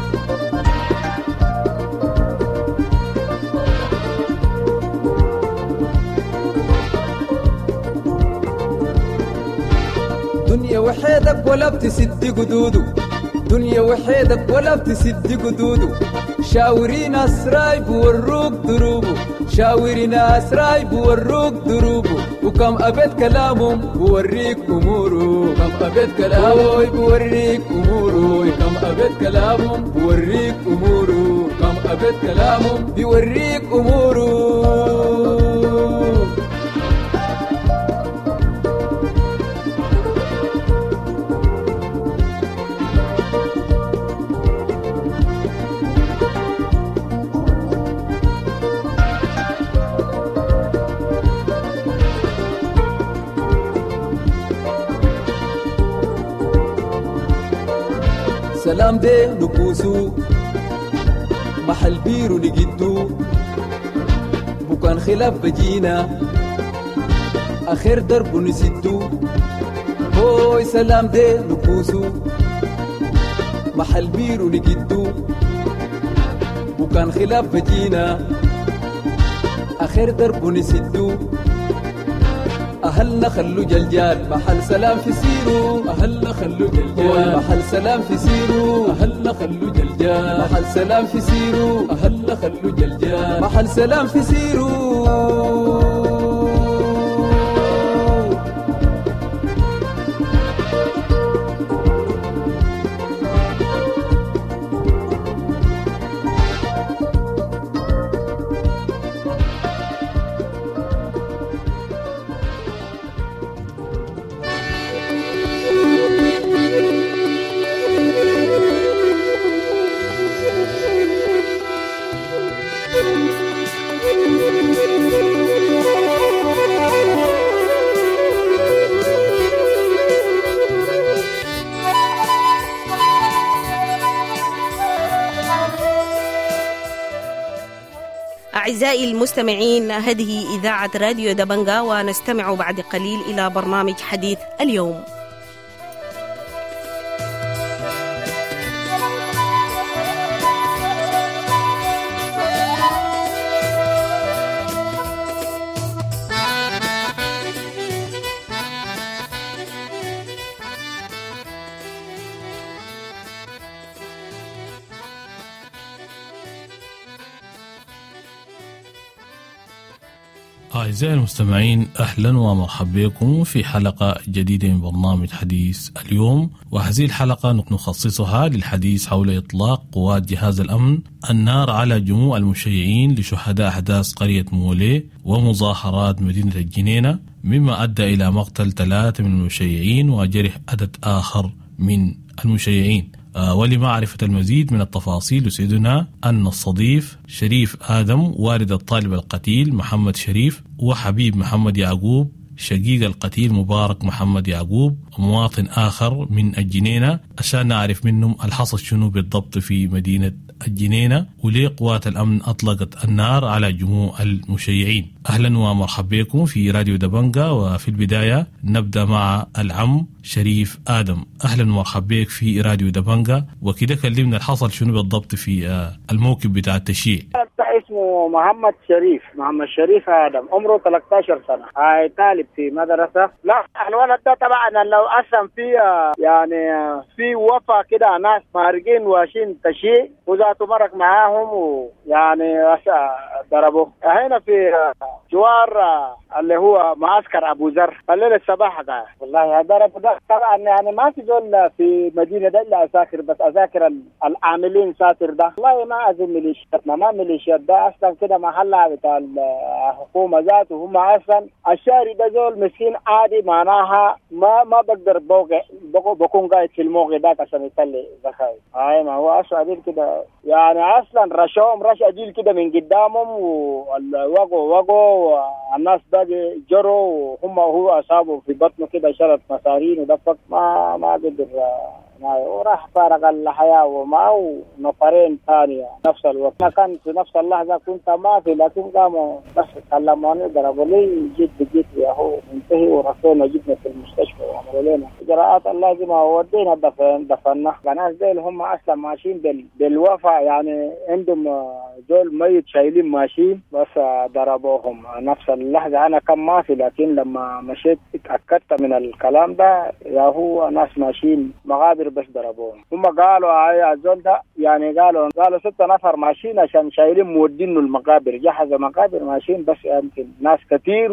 دنيا وحيدك ولا بتسد قدودو دنيا وحيدك ولا بتسد قدودو شاورين أسراي بوروك دروبو شاورين أسراي بوروك دروبو وكم أبد كلامهم بوريك أمورو كم أبد كلامهم بوريك أمورو كم أبد كلامهم بوريك أمورو كم أبد كلامهم بوريك أمورو سلام دي نبوسو محل بيرو نجدو بكان خلاف بجينا آخر درب نسدو هوي سلام دي نبوسو محل بيرو نجدو بكان خلاف بجينا آخر درب نسدو أهلنا خلو جلجال محل سلام في سيرو أهلنا خلو جلجال محل سلام في سيرو أهلنا خلو جلجال محل سلام في سيرو أهلنا خلو جلجال محل سلام في سيرو أعزائي المستمعين، هذه إذاعة راديو دبنجا، ونستمع بعد قليل إلى برنامج حديث اليوم. أعزائي المستمعين، أهلا ومرحبا بكم في حلقة جديدة من برنامج حديث اليوم. وهذه الحلقة نخصصها للحديث حول إطلاق قوات جهاز الأمن النار على جموع المشيعين لشهداء أحداث قرية موليه ومظاهرات مدينة الجنينة، مما أدى إلى مقتل ثلاثة من المشيعين وجرح عدد آخر من المشيعين. آه ولمعرفة المزيد من التفاصيل يسعدنا أن نستضيف شريف آدم والد الطالب القتيل محمد شريف، وحبيب محمد يعقوب شقيق القتيل مبارك محمد يعقوب مواطن آخر من الجنينة، عشان نعرف منهم الحصل شنو بالضبط في مدينة الجنينة وليه قوات الأمن أطلقت النار على جموع المشيعين. أهلا ومرحبا بكم في راديو دبنجا. وفي البداية نبدأ مع العم شريف آدم. أهلا ومرحبا بك في راديو دبنجا، وكده كلمنا الحصل شنو بالضبط في الموكب بتاع التشييع. اسمه محمد شريف محمد شريف آدم، عمره ثلاثة عشر سنة، هاي طالب في مدرسة. لا الولد ده طبعا لو أسم في يعني في وفا كده ناس مارقين واشين تشييع وذاته مرق معاهم ويعني ضربوه هنا في جوار اللي هو معسكر ابو ذر الليله الصباح قاعد والله ضرب طبعا يعني ما في زول في مدينه ده الا اساكر بس اساكر العاملين ساتر ده والله ما ازم ميليشياتنا ما ميليشيات ده اصلا كده محلها بتاع الحكومه ذاته هم اصلا الشاري ده زول مسكين عادي معناها ما ما بقدر بوقع بكون قاعد في الموقع ده عشان يطلع زخايف هاي ما هو اصلا كده يعني اصلا رشاهم رش اجيل كده من قدامهم والوقوا وقوا والناس باقي جروا وهم هو اصابوا في بطنه كده شرط مسارين ودفق ما ما قدر وراح فارق الحياة ومعه نفرين ثانية نفس الوقت. ما كان في نفس اللحظة كنت ما في لكن قاموا بس كلموني ضربوا لي جيت جيت يا هو منتهي ورفعنا جبنا في المستشفى وعملوا لنا إجراءات اللازمة وودينا دفن دفنا. الناس ديل هم أصلا ماشيين بال بالوفا يعني عندهم دول ميت شايلين ماشيين بس ضربوهم نفس اللحظة. أنا كان ما في لكن لما مشيت اتأكدت من الكلام ده يا هو ناس ماشيين مغادر بس ضربوهم. هم قالوا هاي الزول ده يعني قالوا قالوا ستة نفر ماشيين عشان شايلين مودينه المقابر جهز مقابر ماشيين بس يمكن ناس كتير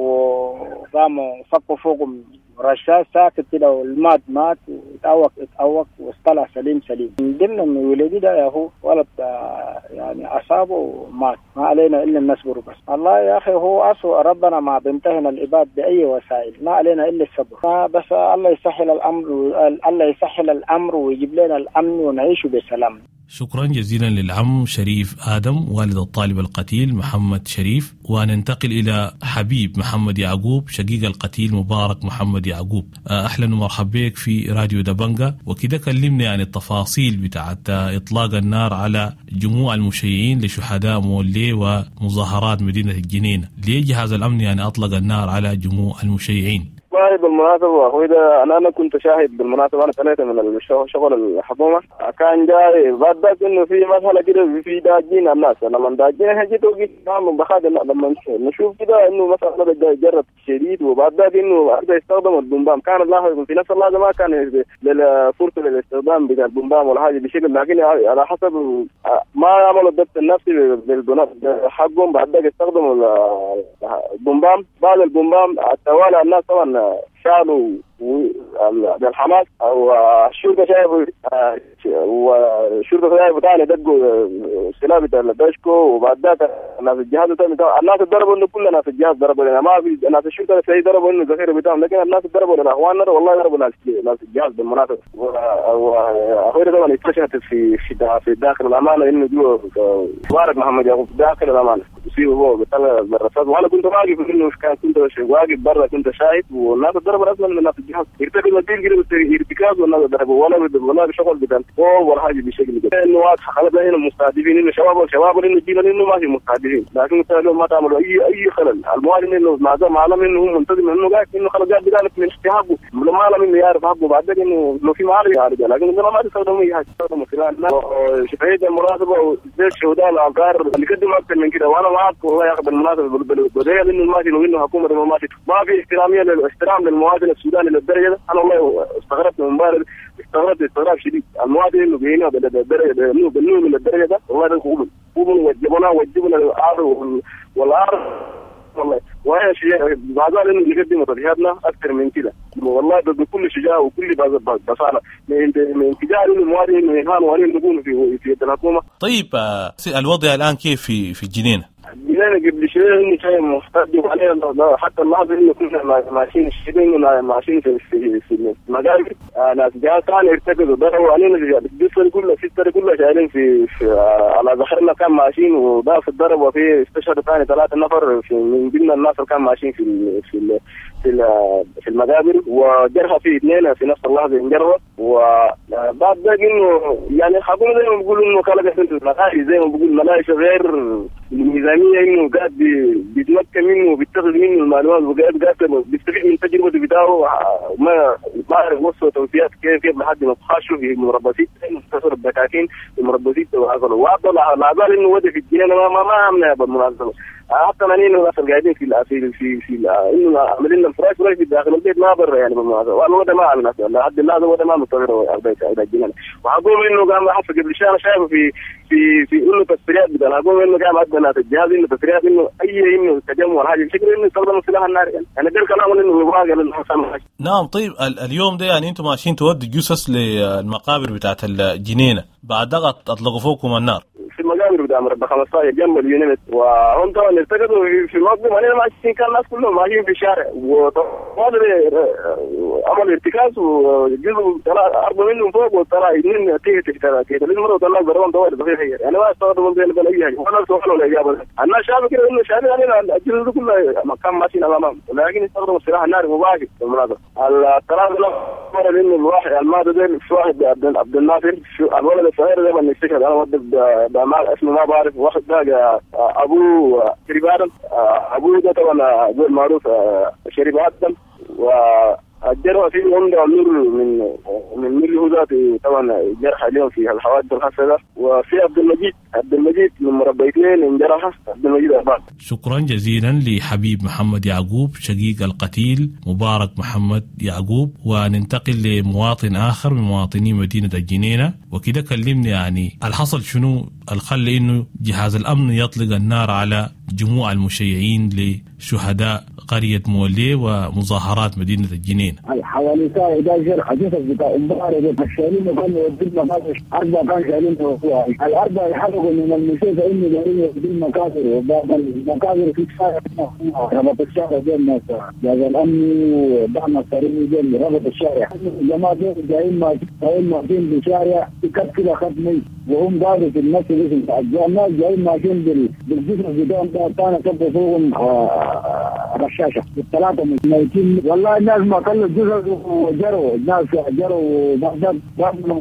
وقاموا فكوا فوقهم رشاش ساكت كده والمات مات وتأوك اتأوك واصطلع سليم سليم. من ضمن الولدي ده يا هو ولد يعني أصابه ومات. ما علينا إلا النصبر بس. الله يا أخي هو أسوأ ربنا ما بيمتهن العباد بأي وسائل ما علينا إلا الصبر. بس الله يسهل الأمر الله يسهل الأمر ويجيب لنا الأمن ونعيش بسلام. شكرا جزيلا للعم شريف آدم والد الطالب القتيل محمد شريف. وننتقل إلى حبيب محمد يعقوب شقيق القتيل مبارك محمد يعقوب. أهلا ومرحبا بك في راديو دبنجا. وكده كلمني عن التفاصيل بتاعت إطلاق النار على جموع المشيعين لشهداء مولي ومظاهرات مدينة الجنينة. ليه جهاز الأمن يعني أطلق النار على جموع المشيعين؟ والله بالمناسبة أخوي ده أنا أنا كنت شاهد بالمناسبة. أنا سنيت من الشغل الحكومة كان جاي بعد ذاك إنه في مسألة كده في داجين الناس. لما داجين هجيت وقيت نعم بخاد لما نشوف كده إنه مسألة جرت شديد وبعد ذاك إنه أرجع يستخدم البومبام. كان الله في نفس اللحظة ما كان للفرصة للاستخدام بتاع البومبام ولا حاجة بشكل لكن على حسب ما عملوا الضبط النفسي بالبنات حقهم بعد ذاك استخدموا البومبام. بعد البومبام التوالي الناس طبعا شالوا الحماس او الشرطه شايفوا والشرطه شايفوا ثاني دقوا السلاح بتاع الدشكو وبعد ذاك الناس الجهاز الناس ضربوا انه كل الناس الجهاز ضربوا لنا ما في ناس الشرطه اللي ضربوا انه الذخيره بتاعهم لكن الناس ضربوا لنا اخواننا والله ضربوا ناس ناس الجهاز بالمناسبه. واخيرا طبعا اكتشفت في في داخل الامانه انه جوا مبارك محمد يعقوب داخل الامانه يصيبوا هو بيطلع بالرصاص وانا كنت واقف انه كان كنت واقف برا كنت شاهد والناس ضربوا اصلا من الناس الجهاز ارتكبوا الدين كده ارتكاز والناس ضربوا ولا ولا بشغل بدل ولا حاجه بشكل كده انه واضح خلاص هنا مستهدفين انه شباب شباب انه جينا انه ما في مستهدفين لكن قالوا ما تعملوا اي اي خلل. المعلم انه ما زال معلم انه هو منتظم انه قاعد انه خلاص قاعد بذلك من استحقاقه لما معلم انه يعرف حقه بعد ذلك انه لو في معلم يعرف لكن انه ما تستخدموا اي حاجه تستخدموا خلال شفاهيه المناسبه زي الشهداء العقار اللي قدموا اكثر من كده وانا معك والله ياخذ المناسبه بدايه انه الماشي لو انه حكومه الماشي ما في احتراميه للاحترام للمواطن السوداني للدرجه ده. انا والله استغربت من امبارح استغربت استغراب شديد. المواطن انه بينا بالدرجه انه بالنوع من الدرجه ده والله ده قبول قبول وجبنا وجبنا الارض والارض والله وهي شيء بعد ذلك انه يقدم تضحياتنا اكثر من كده والله بكل شجاعه وكل بصاله من انتجاه المواطن انه يهان وانه نكون في في الحكومه. طيب الوضع الان كيف في في الجنينه؟ الجنينه قبل شويه انه شيء مختلف عليه حتى اللحظه انه كنا ماشيين الشيبين ماشيين في في في المقابر ناس جاء كان ارتكزوا ضربوا علينا الجسر كله في السر كله شايلين في, في على ظهرنا كان ماشيين وضاف الضرب وفي استشهد ثاني ثلاثه نفر في من ضمن الناس اللي كان ماشيين في في في في المقابر وجرحى في اثنين في نفس اللحظه انجروا. وبعد ذلك انه يعني الحكومه زي ما بيقولوا انه خلقت الملاهي زي ما بيقول ملاهي غير الميزانيه انه قاعد بيتمكن منه وبيتخذ منه المعلومات وقاعد قاعد بيستفيد من تجربته بتاعه ما ما عارف وصل توفيات كيف كيف لحد ما تخاشوا في مربسيت مستشفى الدكاكين المربسيت وهذا وافضل لا زال انه وده في الجنينه ما ما امنا بالمناسبه حتى منين الناس قاعدين في في في في انه عاملين الفراش ولا في داخل البيت ما برا يعني بالمناسبه والله ده ما عملنا لحد الله ده وده ما مستغرب البيت الى الجنينه. وحقول انه قام حتى قبل شهر شايفه في في في انه تسريات بدل حقول انه قام عندنا ناس الجهاز انه التسريات انه اي انه تجمع هذه الفكره انه يستخدموا سلاح النار يعني انا ده الكلام انه يبغى للحسن. نعم. طيب اليوم ده يعني انتم ماشيين تودوا جثث للمقابر بتاعت الجنينه، بعد ده اطلقوا فوقكم النار في المقابر بتاع مربع خمسة عشر جنب اليونت، وهم طبعا ارتكزوا في المقدم علينا ماشيين، كان الناس كلهم ماشيين في الشارع وطبعا عمل ارتكاز وجزء طلع أرض منهم فوق وطلع اثنين تيجي تحت تيجي المرة وطلع ضربان دوائر بغير هي يعني ما استخدموا من بين أي حاجة ولا سؤال ولا إجابة. الناس شافوا كده إنه شايفين علينا الجزء كله مكان ماشيين أمامهم، ولكن استخدموا السلاح الناري مباشر في المناطق. الثلاثة مرة لأنه الواحد الماضي ده في واحد عبد الناصر الولد الصغير ده من السكر أنا ودي بمال اسمه ما بعرف، واحد ده أبوه شريف آدم، أبوه ده طبعا غير معروف شريف آدم، والجرح فيه عنده نور من من ميل هوزاتي طبعا جرح اليوم في الحوادث الخاصة ده، وفي عبد المجيد عبد المجيد من مربيتين انجرح عبد المجيد أربعة. شكرا جزيلا لحبيب محمد يعقوب شقيق القتيل مبارك محمد يعقوب. وننتقل لمواطن آخر من مواطني مدينة الجنينة، وكده كلمني يعني الحصل شنو الخلي إنه جهاز الأمن يطلق النار على جموع المشيعين لشهداء قرية موليه ومظاهرات مدينة الجنين. حوالي ساعة إحدى عشر حديثة بتاع امبارح الشايلين كانوا يودون مكاسر أربعة كان شايلين توقفوها الأربعة يحرقوا من المشيخة إنه دارين يودون مكاسر وبعض المكاسر في الشارع ربط الشارع بين الناس جهاز الأمن ودعم السريع بين ربط الشارع جماعة جايين ماشيين بالشارع يكت كده ختمي وهم قالوا في الناس الناس جايين ماشيين بالجسر بتاعهم ده كان كبوا فوقهم رشاشة الثلاثة ميتين والله. الناس ما كلوا جسر وجروا الناس جروا بعد بعد ما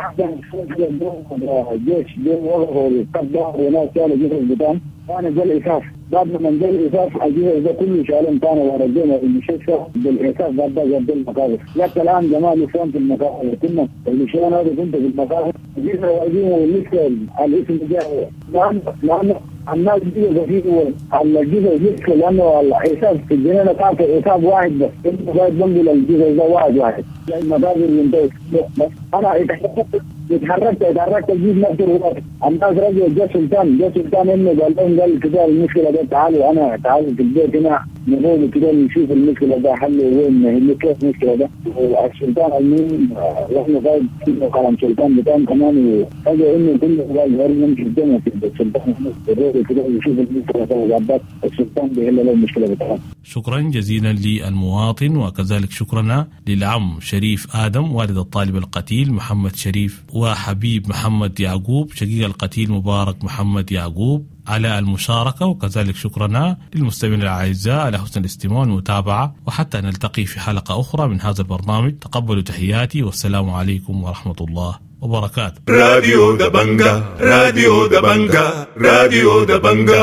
الجيش جاي وقفوا القبضة وناس كانوا جسر بتاعهم كان جل إساف. بعد ما جل إساف الجيش ده كله شالهم كانوا ورجينا المستشفى بالإساف بعد ده جاب المقابر. لكن الآن جمال يفهم في المقابر كنا اللي شلون هذا كنت في المقابر جينا واجينا لسه الاسم جاي لأن لأن الناس بيجوا فيه الجزء يذكر لأنه الحساب في الجنينة كان في حساب واحد بس انت قاعد بنقول الجزء ده واحد واحد زي المقابر ينتهي بس انا اتحركت اتحركت اتحركت اجيب نفس الوقت. الناس رجعوا جا سلطان جا سلطان انه قال لهم قال كده المشكله ده تعالوا انا تعالوا في البيت هنا نقول كده نشوف المشكله ده حل وين هي كيف المشكله ده. والسلطان المين واحنا قاعد في قلم سلطان بتاعهم كمان وفجاه انه كله قاعد غير نمشي الدنيا في السلطان كده نشوف المشكله ده وبعد السلطان بيحل له المشكله بتاعته. شكرا جزيلا للمواطن، وكذلك شكرا للعم شريف آدم والد الطالب القتيل محمد شريف وحبيب محمد يعقوب شقيق القتيل مبارك محمد يعقوب على المشاركة، وكذلك شكرنا للمستمعين الأعزاء على حسن الاستماع والمتابعة، وحتى نلتقي في حلقة أخرى من هذا البرنامج تقبلوا تحياتي والسلام عليكم ورحمة الله وبركاته. راديو دبنجا راديو دبنجا راديو دبنجا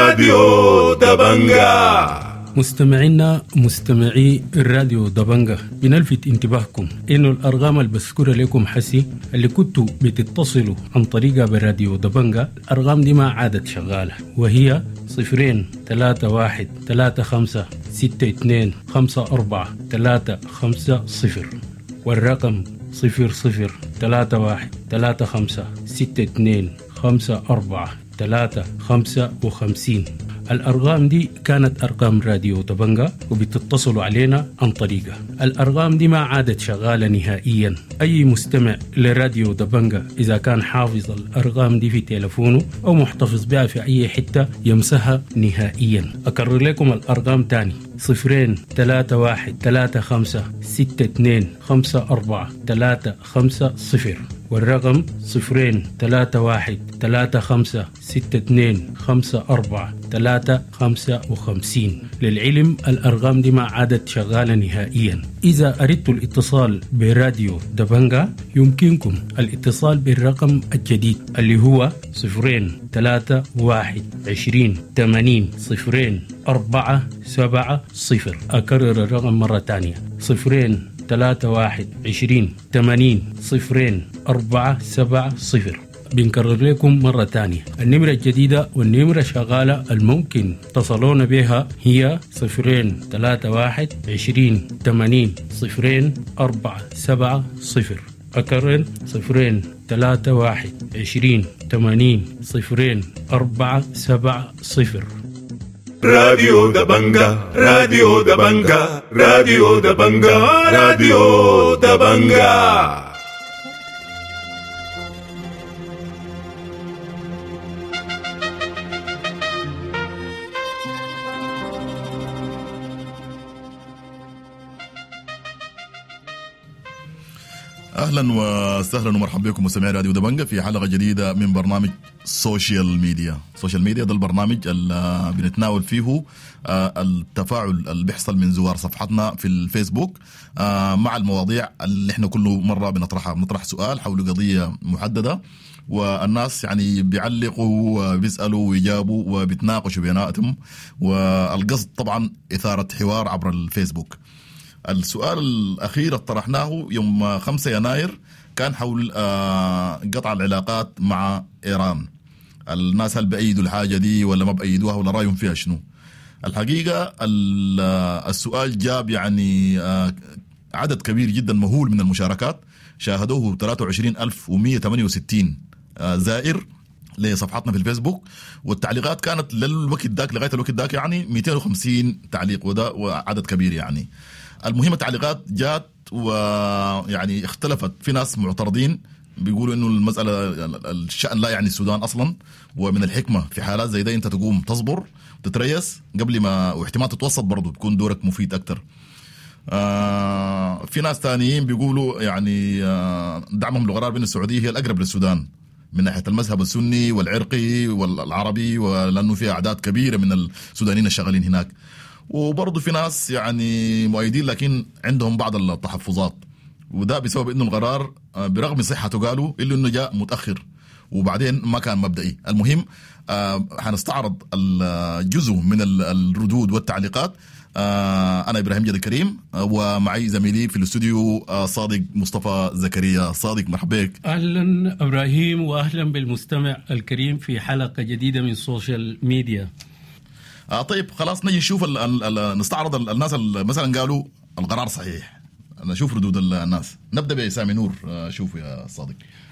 راديو دبنجا. مستمعينا مستمعي الراديو دبنجا، بنلفت انتباهكم إنه الأرقام اللي بذكرها لكم حسي اللي كنتوا بتتصلوا عن طريقها براديو دبنجا الأرقام دي ما عادت شغالة، وهي صفرين ثلاثة واحد ثلاثة خمسة ستة اثنين خمسة أربعة ثلاثة خمسة صفر، والرقم صفر صفر ثلاثة واحد ثلاثة خمسة ستة اثنين خمسة أربعة ثلاثة خمسة وخمسين. الأرقام دي كانت أرقام راديو دبنجا وبتتصلوا علينا عن طريقها. الأرقام دي ما عادت شغالة نهائيا. أي مستمع لراديو دبنجا إذا كان حافظ الأرقام دي في تلفونه أو محتفظ بها في أي حتة يمسها نهائيا. أكرر لكم الأرقام تاني: صفرين ثلاثة واحد ثلاثة خمسة ستة اثنين خمسة أربعة ثلاثة خمسة صفر، والرقم صفرين ثلاثة واحد ثلاثة خمسة ستة اثنين خمسة أربعة ثلاثة خمسة وخمسين. للعلم الأرقام دي ما عادت شغالة نهائيا. إذا أردت الاتصال براديو دبنجا يمكنكم الاتصال بالرقم الجديد اللي هو صفرين ثلاثة واحد عشرين ثمانين صفرين أربعة سبعة صفر. أكرر الرقم مرة تانية: صفرين ثلاثة واحد عشرين ثمانين صفرين أربعة سبعة صفر. بنكرر لكم مرة تانية النمرة الجديدة والنمرة شغالة الممكن تصلون بها هي صفرين ثلاثة واحد عشرين ثمانين صفرين أربعة سبعة صفر. أكرر صفرين ثلاثة واحد عشرين ثمانين صفرين أربعة سبعة صفر. راديو دبنجا راديو دبنجا راديو دبنجا راديو دبنجا. أهلا وسهلا ومرحبا بكم مستمعي راديو دبنجا في حلقة جديدة من برنامج سوشيال ميديا. سوشيال ميديا ده البرنامج اللي بنتناول فيه التفاعل اللي بيحصل من زوار صفحتنا في الفيسبوك مع المواضيع اللي احنا كل مرة بنطرحها. بنطرح سؤال حول قضية محددة والناس يعني بيعلقوا وبيسألوا ويجابوا وبيتناقشوا بيناتهم، والقصد طبعا إثارة حوار عبر الفيسبوك. السؤال الأخير اللي طرحناه يوم خمسة يناير كان حول قطع العلاقات مع إيران. الناس هل بأيدوا الحاجة دي ولا ما بأيدوها ولا رأيهم فيها شنو؟ الحقيقة السؤال جاب يعني عدد كبير جدا مهول من المشاركات، شاهدوه ثلاثة وعشرين ألف ومئة وثمانية وستين زائر لصفحتنا في الفيسبوك، والتعليقات كانت للوقت داك لغاية الوقت داك يعني مئتين وخمسين تعليق، وده وعدد كبير يعني. المهم التعليقات جات ويعني اختلفت. في ناس معترضين بيقولوا انه المسألة الشأن لا يعني السودان اصلا، ومن الحكمة في حالات زي ده انت تقوم تصبر تتريس قبل ما واحتمال تتوسط برضو بيكون دورك مفيد اكتر. آه في ناس تانيين بيقولوا يعني آه دعمهم للقرار بين السعودية هي الأقرب للسودان من ناحية المذهب السني والعرقي والعربي، ولأنه فيها أعداد كبيرة من السودانيين الشغالين هناك. وبرضو في ناس يعني مؤيدين لكن عندهم بعض التحفظات، وده بسبب انه القرار برغم صحته قالوا إلا انه جاء متأخر وبعدين ما كان مبدئي. المهم هنستعرض الجزء من الردود والتعليقات. أنا إبراهيم جد الكريم ومعي زميلي في الاستوديو صادق مصطفى زكريا. صادق مرحبا بك. أهلا إبراهيم وأهلا بالمستمع الكريم في حلقة جديدة من سوشيال ميديا. آه طيب خلاص نجي نشوف ال ال ال نستعرض الناس اللي مثلا قالوا القرار صحيح، نشوف ردود الناس. نبدأ بسامي نور. آه شوف يا صادق.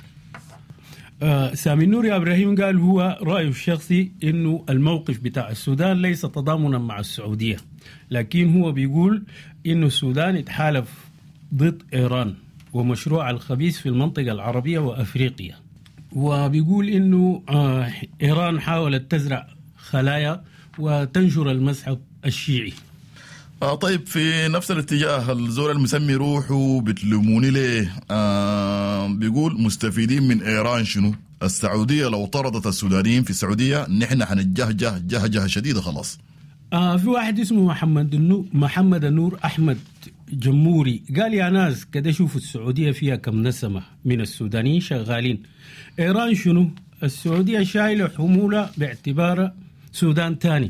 آه سامي نور يا إبراهيم قال هو رأيه الشخصي إنه الموقف بتاع السودان ليس تضامنا مع السعودية، لكن هو بيقول إنه السودان يتحالف ضد إيران ومشروع الخبيث في المنطقة العربية وأفريقيا، وبيقول إنه آه إيران حاولت تزرع خلايا وتنشر المذهب الشيعي. آه طيب في نفس الاتجاه الزول المسمي روحه بتلوموني ليه؟ آه بيقول مستفيدين من إيران شنو؟ السعودية لو طردت السودانيين في السعودية نحن حنجهجه جهجه شديدة خلاص. آه في واحد اسمه محمد النور محمد النور أحمد جموري قال يا ناس كده شوفوا السعودية فيها كم نسمة من السودانيين شغالين. إيران شنو؟ السعودية شايلة حمولة باعتبار سودان تاني.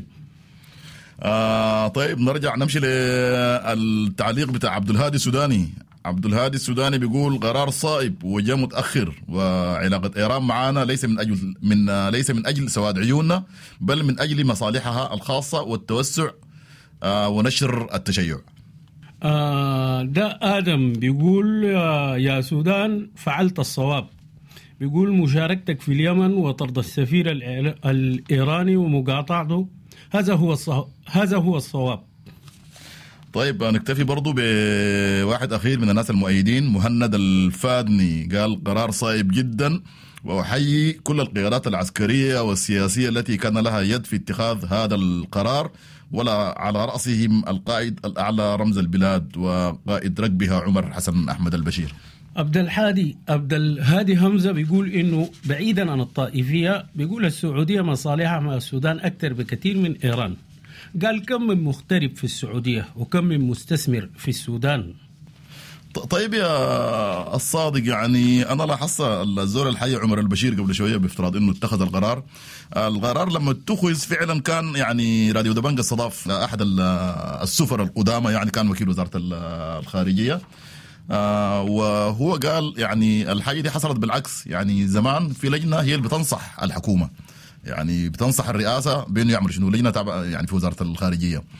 آه طيب نرجع نمشي للتعليق بتاع عبد الهادي السوداني. عبد الهادي السوداني بيقول قرار صائب وجاء متأخر، وعلاقة إيران معانا ليس من أجل من ليس من أجل سواد عيوننا بل من أجل مصالحها الخاصة والتوسع آه ونشر التشيع. آه ده آدم بيقول يا سودان فعلت الصواب. بيقول مشاركتك في اليمن وطرد السفير الإيراني ومقاطعته هذا هو الصواب. هذا هو الصواب. طيب نكتفي برضو بواحد أخير من الناس المؤيدين. مهند الفادني قال قرار صائب جدا، وأحيي كل القيادات العسكرية والسياسية التي كان لها يد في اتخاذ هذا القرار، ولا على رأسهم القائد الأعلى رمز البلاد وقائد ركبها عمر حسن أحمد البشير. عبد الحادي عبد الهادي همزة بيقول إنه بعيدا عن الطائفية بيقول السعودية مصالحها مع السودان أكثر بكثير من إيران. قال كم من مغترب في السعودية وكم من مستثمر في السودان. طيب يا الصادق يعني أنا لاحظت الزول الحي عمر البشير قبل شوية بافتراض إنه اتخذ القرار. القرار لما اتخذ فعلا كان يعني راديو دبنجا استضاف أحد السفر القدامى، يعني كان وكيل وزارة الخارجية، آه وهو قال يعني الحاجة دي حصلت بالعكس. يعني زمان في لجنة هي اللي بتنصح الحكومة، يعني بتنصح الرئاسة بأنه يعمل شنو، لجنة تابعة يعني في وزارة الخارجية.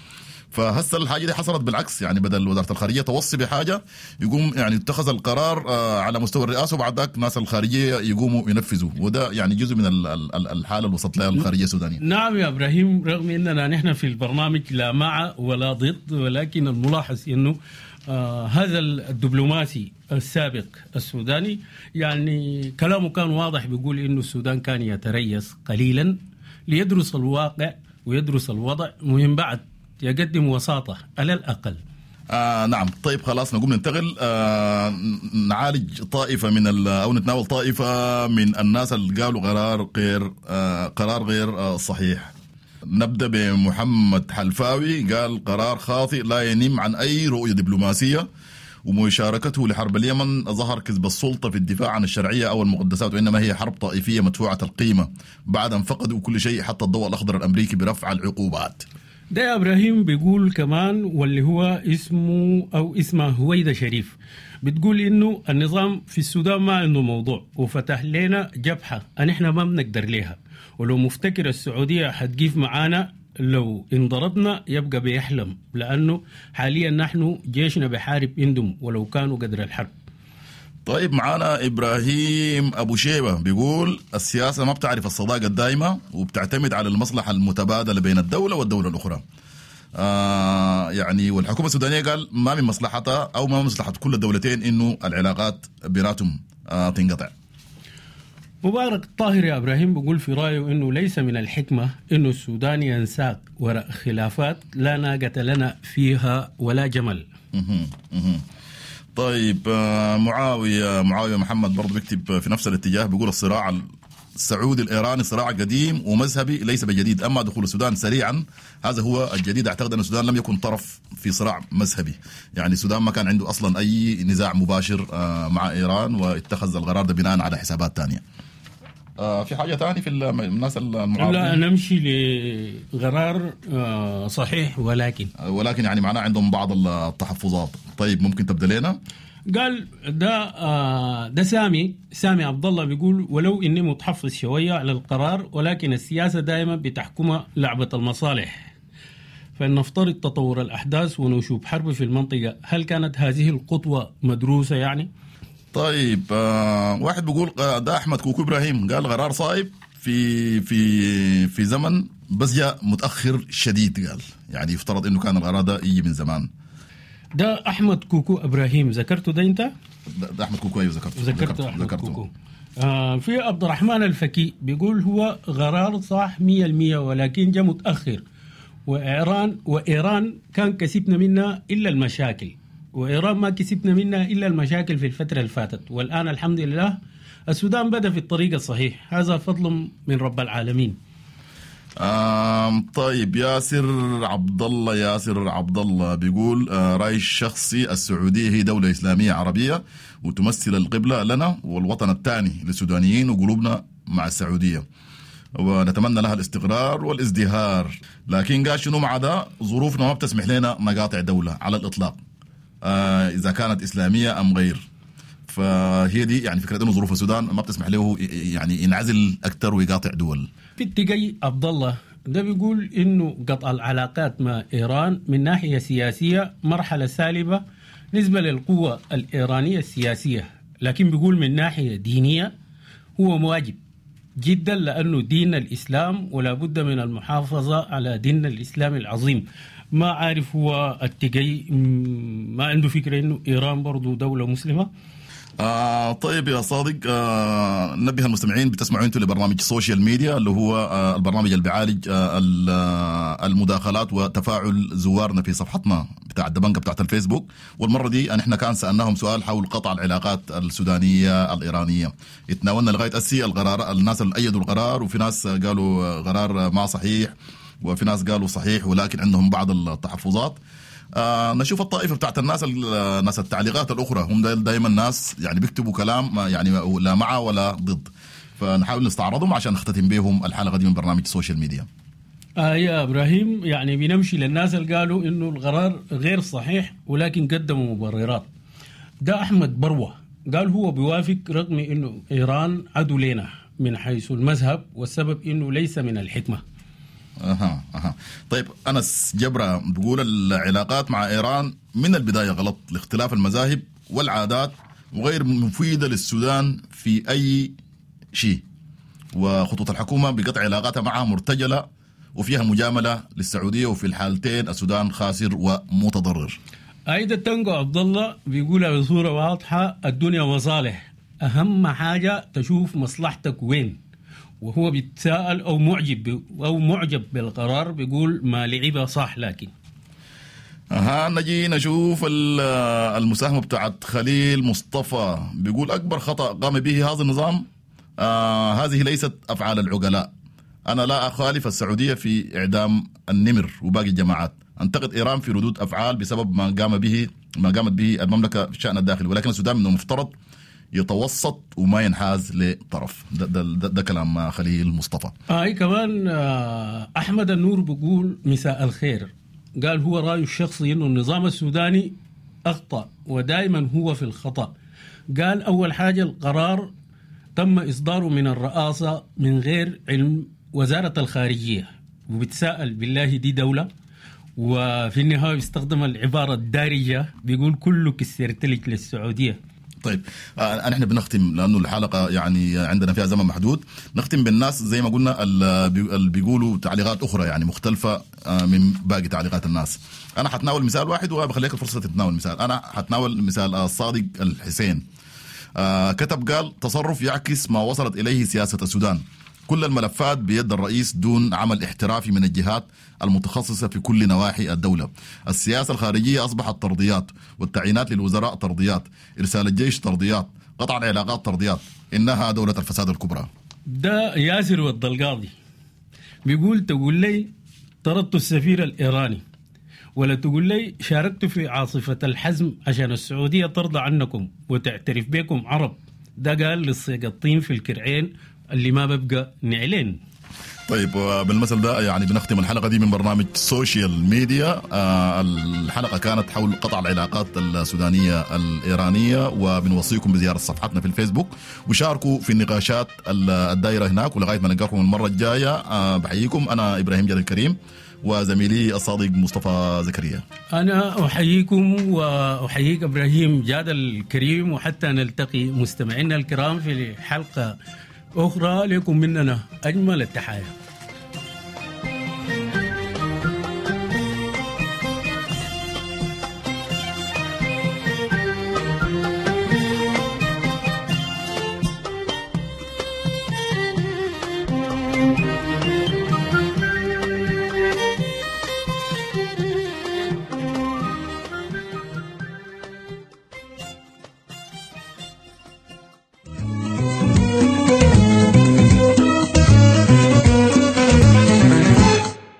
فهسه الحاجه دي حصلت بالعكس، يعني بدل وزاره الخارجيه توصي بحاجه يقوم يعني اتخذ القرار على مستوى الرئاسه، وبعد ذاك ناس الخارجيه يقوموا ينفذوا، وده يعني جزء من الحاله اللي وصلت لها الخارجيه السودانيه. نعم يا ابراهيم، رغم اننا نحن في البرنامج لا مع ولا ضد، ولكن الملاحظ انه آه هذا الدبلوماسي السابق السوداني يعني كلامه كان واضح، بيقول انه السودان كان يتريث قليلا ليدرس الواقع ويدرس الوضع، ومن بعد يقدم وساطة على الأقل. آه نعم. طيب خلاص نقوم ننتقل آه نعالج طائفة من أو نتناول طائفة من الناس اللي قالوا قرار غير آه قرار غير آه صحيح. نبدأ بمحمد حلفاوي، قال قرار خاطئ لا ينم عن أي رؤية دبلوماسية، ومشاركته لحرب اليمن ظهر كذب السلطة في الدفاع عن الشرعية أو المقدسات، وإنما هي حرب طائفية مدفوعة القيمة بعد أن فقدوا كل شيء حتى الضوء الأخضر الأمريكي برفع العقوبات. ده يا إبراهيم بيقول كمان، واللي هو اسمه أو اسمه هويدا شريف، بتقول إنه النظام في السودان ما عنده موضوع وفتح لنا جبهة أن إحنا ما بنقدر ليها، ولو مفتكر السعودية حتقيف معانا لو انضربنا يبقى بيحلم، لأنه حاليا نحن جيشنا بحارب اندم ولو كانوا قدر الحرب. طيب معانا إبراهيم أبو شيبة بيقول السياسة ما بتعرف الصداقة الدائمة وبتعتمد على المصلحة المتبادلة بين الدولة والدولة الأخرى. آه يعني والحكومة السودانية قال ما من مصلحتها أو ما من مصلحة كل الدولتين إنه العلاقات بيناتهم آه تنقطع. مبارك الطاهر يا إبراهيم بيقول في رأيه إنه ليس من الحكمة إنه السودان ينساق وراء خلافات لا ناقة لنا فيها ولا جمل. طيب معاوية معاوية محمد برضو بيكتب في نفس الاتجاه، بيقول الصراع السعودي الإيراني صراع قديم ومذهبي ليس بجديد، أما دخول السودان سريعا هذا هو الجديد. أعتقد أن السودان لم يكن طرف في صراع مذهبي، يعني السودان ما كان عنده أصلا أي نزاع مباشر مع إيران، واتخذ القرار ده بناء على حسابات تانية. في حاجة تانية في الناس المعارضين؟ لا نمشي لقرار صحيح ولكن ولكن يعني معناه عندهم بعض التحفظات. طيب ممكن تبدأ لنا؟ قال ده ده سامي سامي عبد الله بيقول ولو اني متحفظ شويه على القرار، ولكن السياسه دائما بتحكمها لعبه المصالح، فلنفترض تطور الاحداث ونشوف حرب في المنطقه، هل كانت هذه الخطوه مدروسه يعني؟ طيب آه واحد بيقول آه ده احمد كوكو ابراهيم قال قرار صائب في في في زمن بس جاء متاخر شديد، قال يعني يفترض انه كان القرار ده يجي من زمان. ده احمد كوكو ابراهيم ذكرته ده انت؟ ده, ده احمد كوكو ايوه ذكرته ذكرته احمد ذكرته. كوكو آه في عبد الرحمن الفكي بيقول هو قرار صح مية بالمية ولكن جاء متاخر، وايران وايران كان كسبنا منها الا المشاكل، وإيران ما كسبنا منها إلا المشاكل في الفترة اللي فاتت، والآن الحمد لله السودان بدأ في الطريق الصحيح، هذا فضل من رب العالمين. آه طيب ياسر عبد الله ياسر عبد الله بيقول آه رأي الشخصي السعودية هي دولة إسلامية عربية وتمثل القبلة لنا والوطن الثاني للسودانيين، وقلوبنا مع السعودية ونتمنى لها الاستقرار والازدهار، لكن قال شنو مع ده ظروفنا ما بتسمح لنا نقاطع دولة على الإطلاق آه إذا كانت إسلامية أم غير. فهي دي يعني فكرة إنه ظروف السودان ما بتسمح له يعني ينعزل أكثر ويقاطع دول. في اتجاه عبد الله ده بيقول إنه قطع العلاقات مع إيران من ناحية سياسية مرحلة سالبة نسبة للقوة الإيرانية السياسية، لكن بيقول من ناحية دينية هو واجب جدا لأنه دين الإسلام ولا بد من المحافظة على دين الإسلام العظيم. ما عارف هو اتجاي ما عنده فكرة إنه إيران برضو دولة مسلمة. آه طيب يا صادق، آه نبه المستمعين بتسمعوا انتم لبرنامج سوشيال ميديا اللي هو آه البرنامج اللي بيعالج آه المداخلات وتفاعل زوارنا في صفحتنا بتاع الدبنجة بتاعت الفيسبوك. والمرة دي نحن كان سألناهم سؤال حول قطع العلاقات السودانية الإيرانية، اتناولنا لغاية أسي القرار، الناس اللي أيدوا القرار وفي ناس قالوا قرار ما صحيح وفي ناس قالوا صحيح ولكن عندهم بعض التحفظات. آه نشوف الطائفة بتاعت الناس الناس التعليقات الأخرى، هم دائما ناس يعني بيكتبوا كلام يعني لا مع ولا ضد، فنحاول نستعرضهم عشان نختتم بهم الحلقة دي من برنامج السوشيال ميديا. آه يا إبراهيم يعني بنمشي للناس اللي قالوا إنه القرار غير صحيح ولكن قدموا مبررات. ده أحمد بروة قال هو بيوافق رغم إنه إيران عدو لنا من حيث المذهب، والسبب إنه ليس من الحكمة. اها اها طيب انس جبره بيقول العلاقات مع ايران من البدايه غلط لاختلاف المذاهب والعادات وغير مفيده للسودان في اي شيء، وخطوط الحكومه بقطع علاقاتها معها مرتجله وفيها مجامله للسعوديه، وفي الحالتين السودان خاسر ومتضرر. ايضا تنقو عبد الله بيقولها بصوره واضحه، الدنيا مصالح، اهم حاجه تشوف مصلحتك وين. وهو بيتساءل او معجب او معجب بالقرار، بيقول ما لعبه صح. لكن اها نجي نشوف المساهمه بتاعت خليل مصطفى، بيقول اكبر خطا قام به هذا النظام آه هذه ليست افعال العقلاء. انا لا اخالف السعوديه في اعدام النمر وباقي الجماعات، انتقد ايران في ردود افعال بسبب ما قام به ما قامت به المملكه في الشان الداخلي، ولكن السودان من المفترض يتوسط وما ينحاز لطرف. ده, ده, ده, ده كلام خليل مصطفى. اي كمان احمد النور بيقول مساء الخير، قال هو رايه الشخصي انه النظام السوداني اخطا ودائما هو في الخطا. قال اول حاجه القرار تم اصداره من الرئاسه من غير علم وزاره الخارجيه، وبتساءل بالله دي دوله؟ وفي النهايه بيستخدم العباره الدارجه، بيقول كله كسرتلك للسعوديه. طيب آه نحن بنختم لانه الحلقه يعني عندنا فيها زمن محدود، نختم بالناس زي ما قلنا اللي بيقولوا تعليقات اخرى يعني مختلفه آه من باقي تعليقات الناس. انا حتناول مثال واحد وبخليك الفرصه تتناول مثال. انا حتناول مثال الصادق الحسين، آه كتب قال تصرف يعكس ما وصلت اليه سياسه السودان، كل الملفات بيد الرئيس دون عمل احترافي من الجهات المتخصصة في كل نواحي الدولة. السياسة الخارجية أصبحت طرديات، والتعيينات للوزراء طرديات، إرسال الجيش طرديات، قطع العلاقات طرديات، إنها دولة الفساد الكبرى. ده ياسر والضلقاضي بيقول تقول لي طردت السفير الإيراني، ولا تقول لي شاركت في عاصفة الحزم عشان السعودية ترضى عنكم وتعترف بكم عرب. ده قال للصيقطين في الكرعين اللي ما ببقى نعلين. طيب بالمثل ده يعني بنختم الحلقة دي من برنامج سوشيال ميديا. آه الحلقة كانت حول قطع العلاقات السودانية الإيرانية، وبنوصيكم بزيارة صفحتنا في الفيسبوك وشاركوا في النقاشات الدائرة هناك. ولغاية ما نلقاكم المرة الجاية آه بحييكم أنا إبراهيم جاد الكريم وزميلي الصادق مصطفى زكريا. أنا أحييكم وأحييك إبراهيم جاد الكريم، وحتى نلتقي مستمعينا الكرام في حلقة أخرى، لكم مننا أجمل التحايا.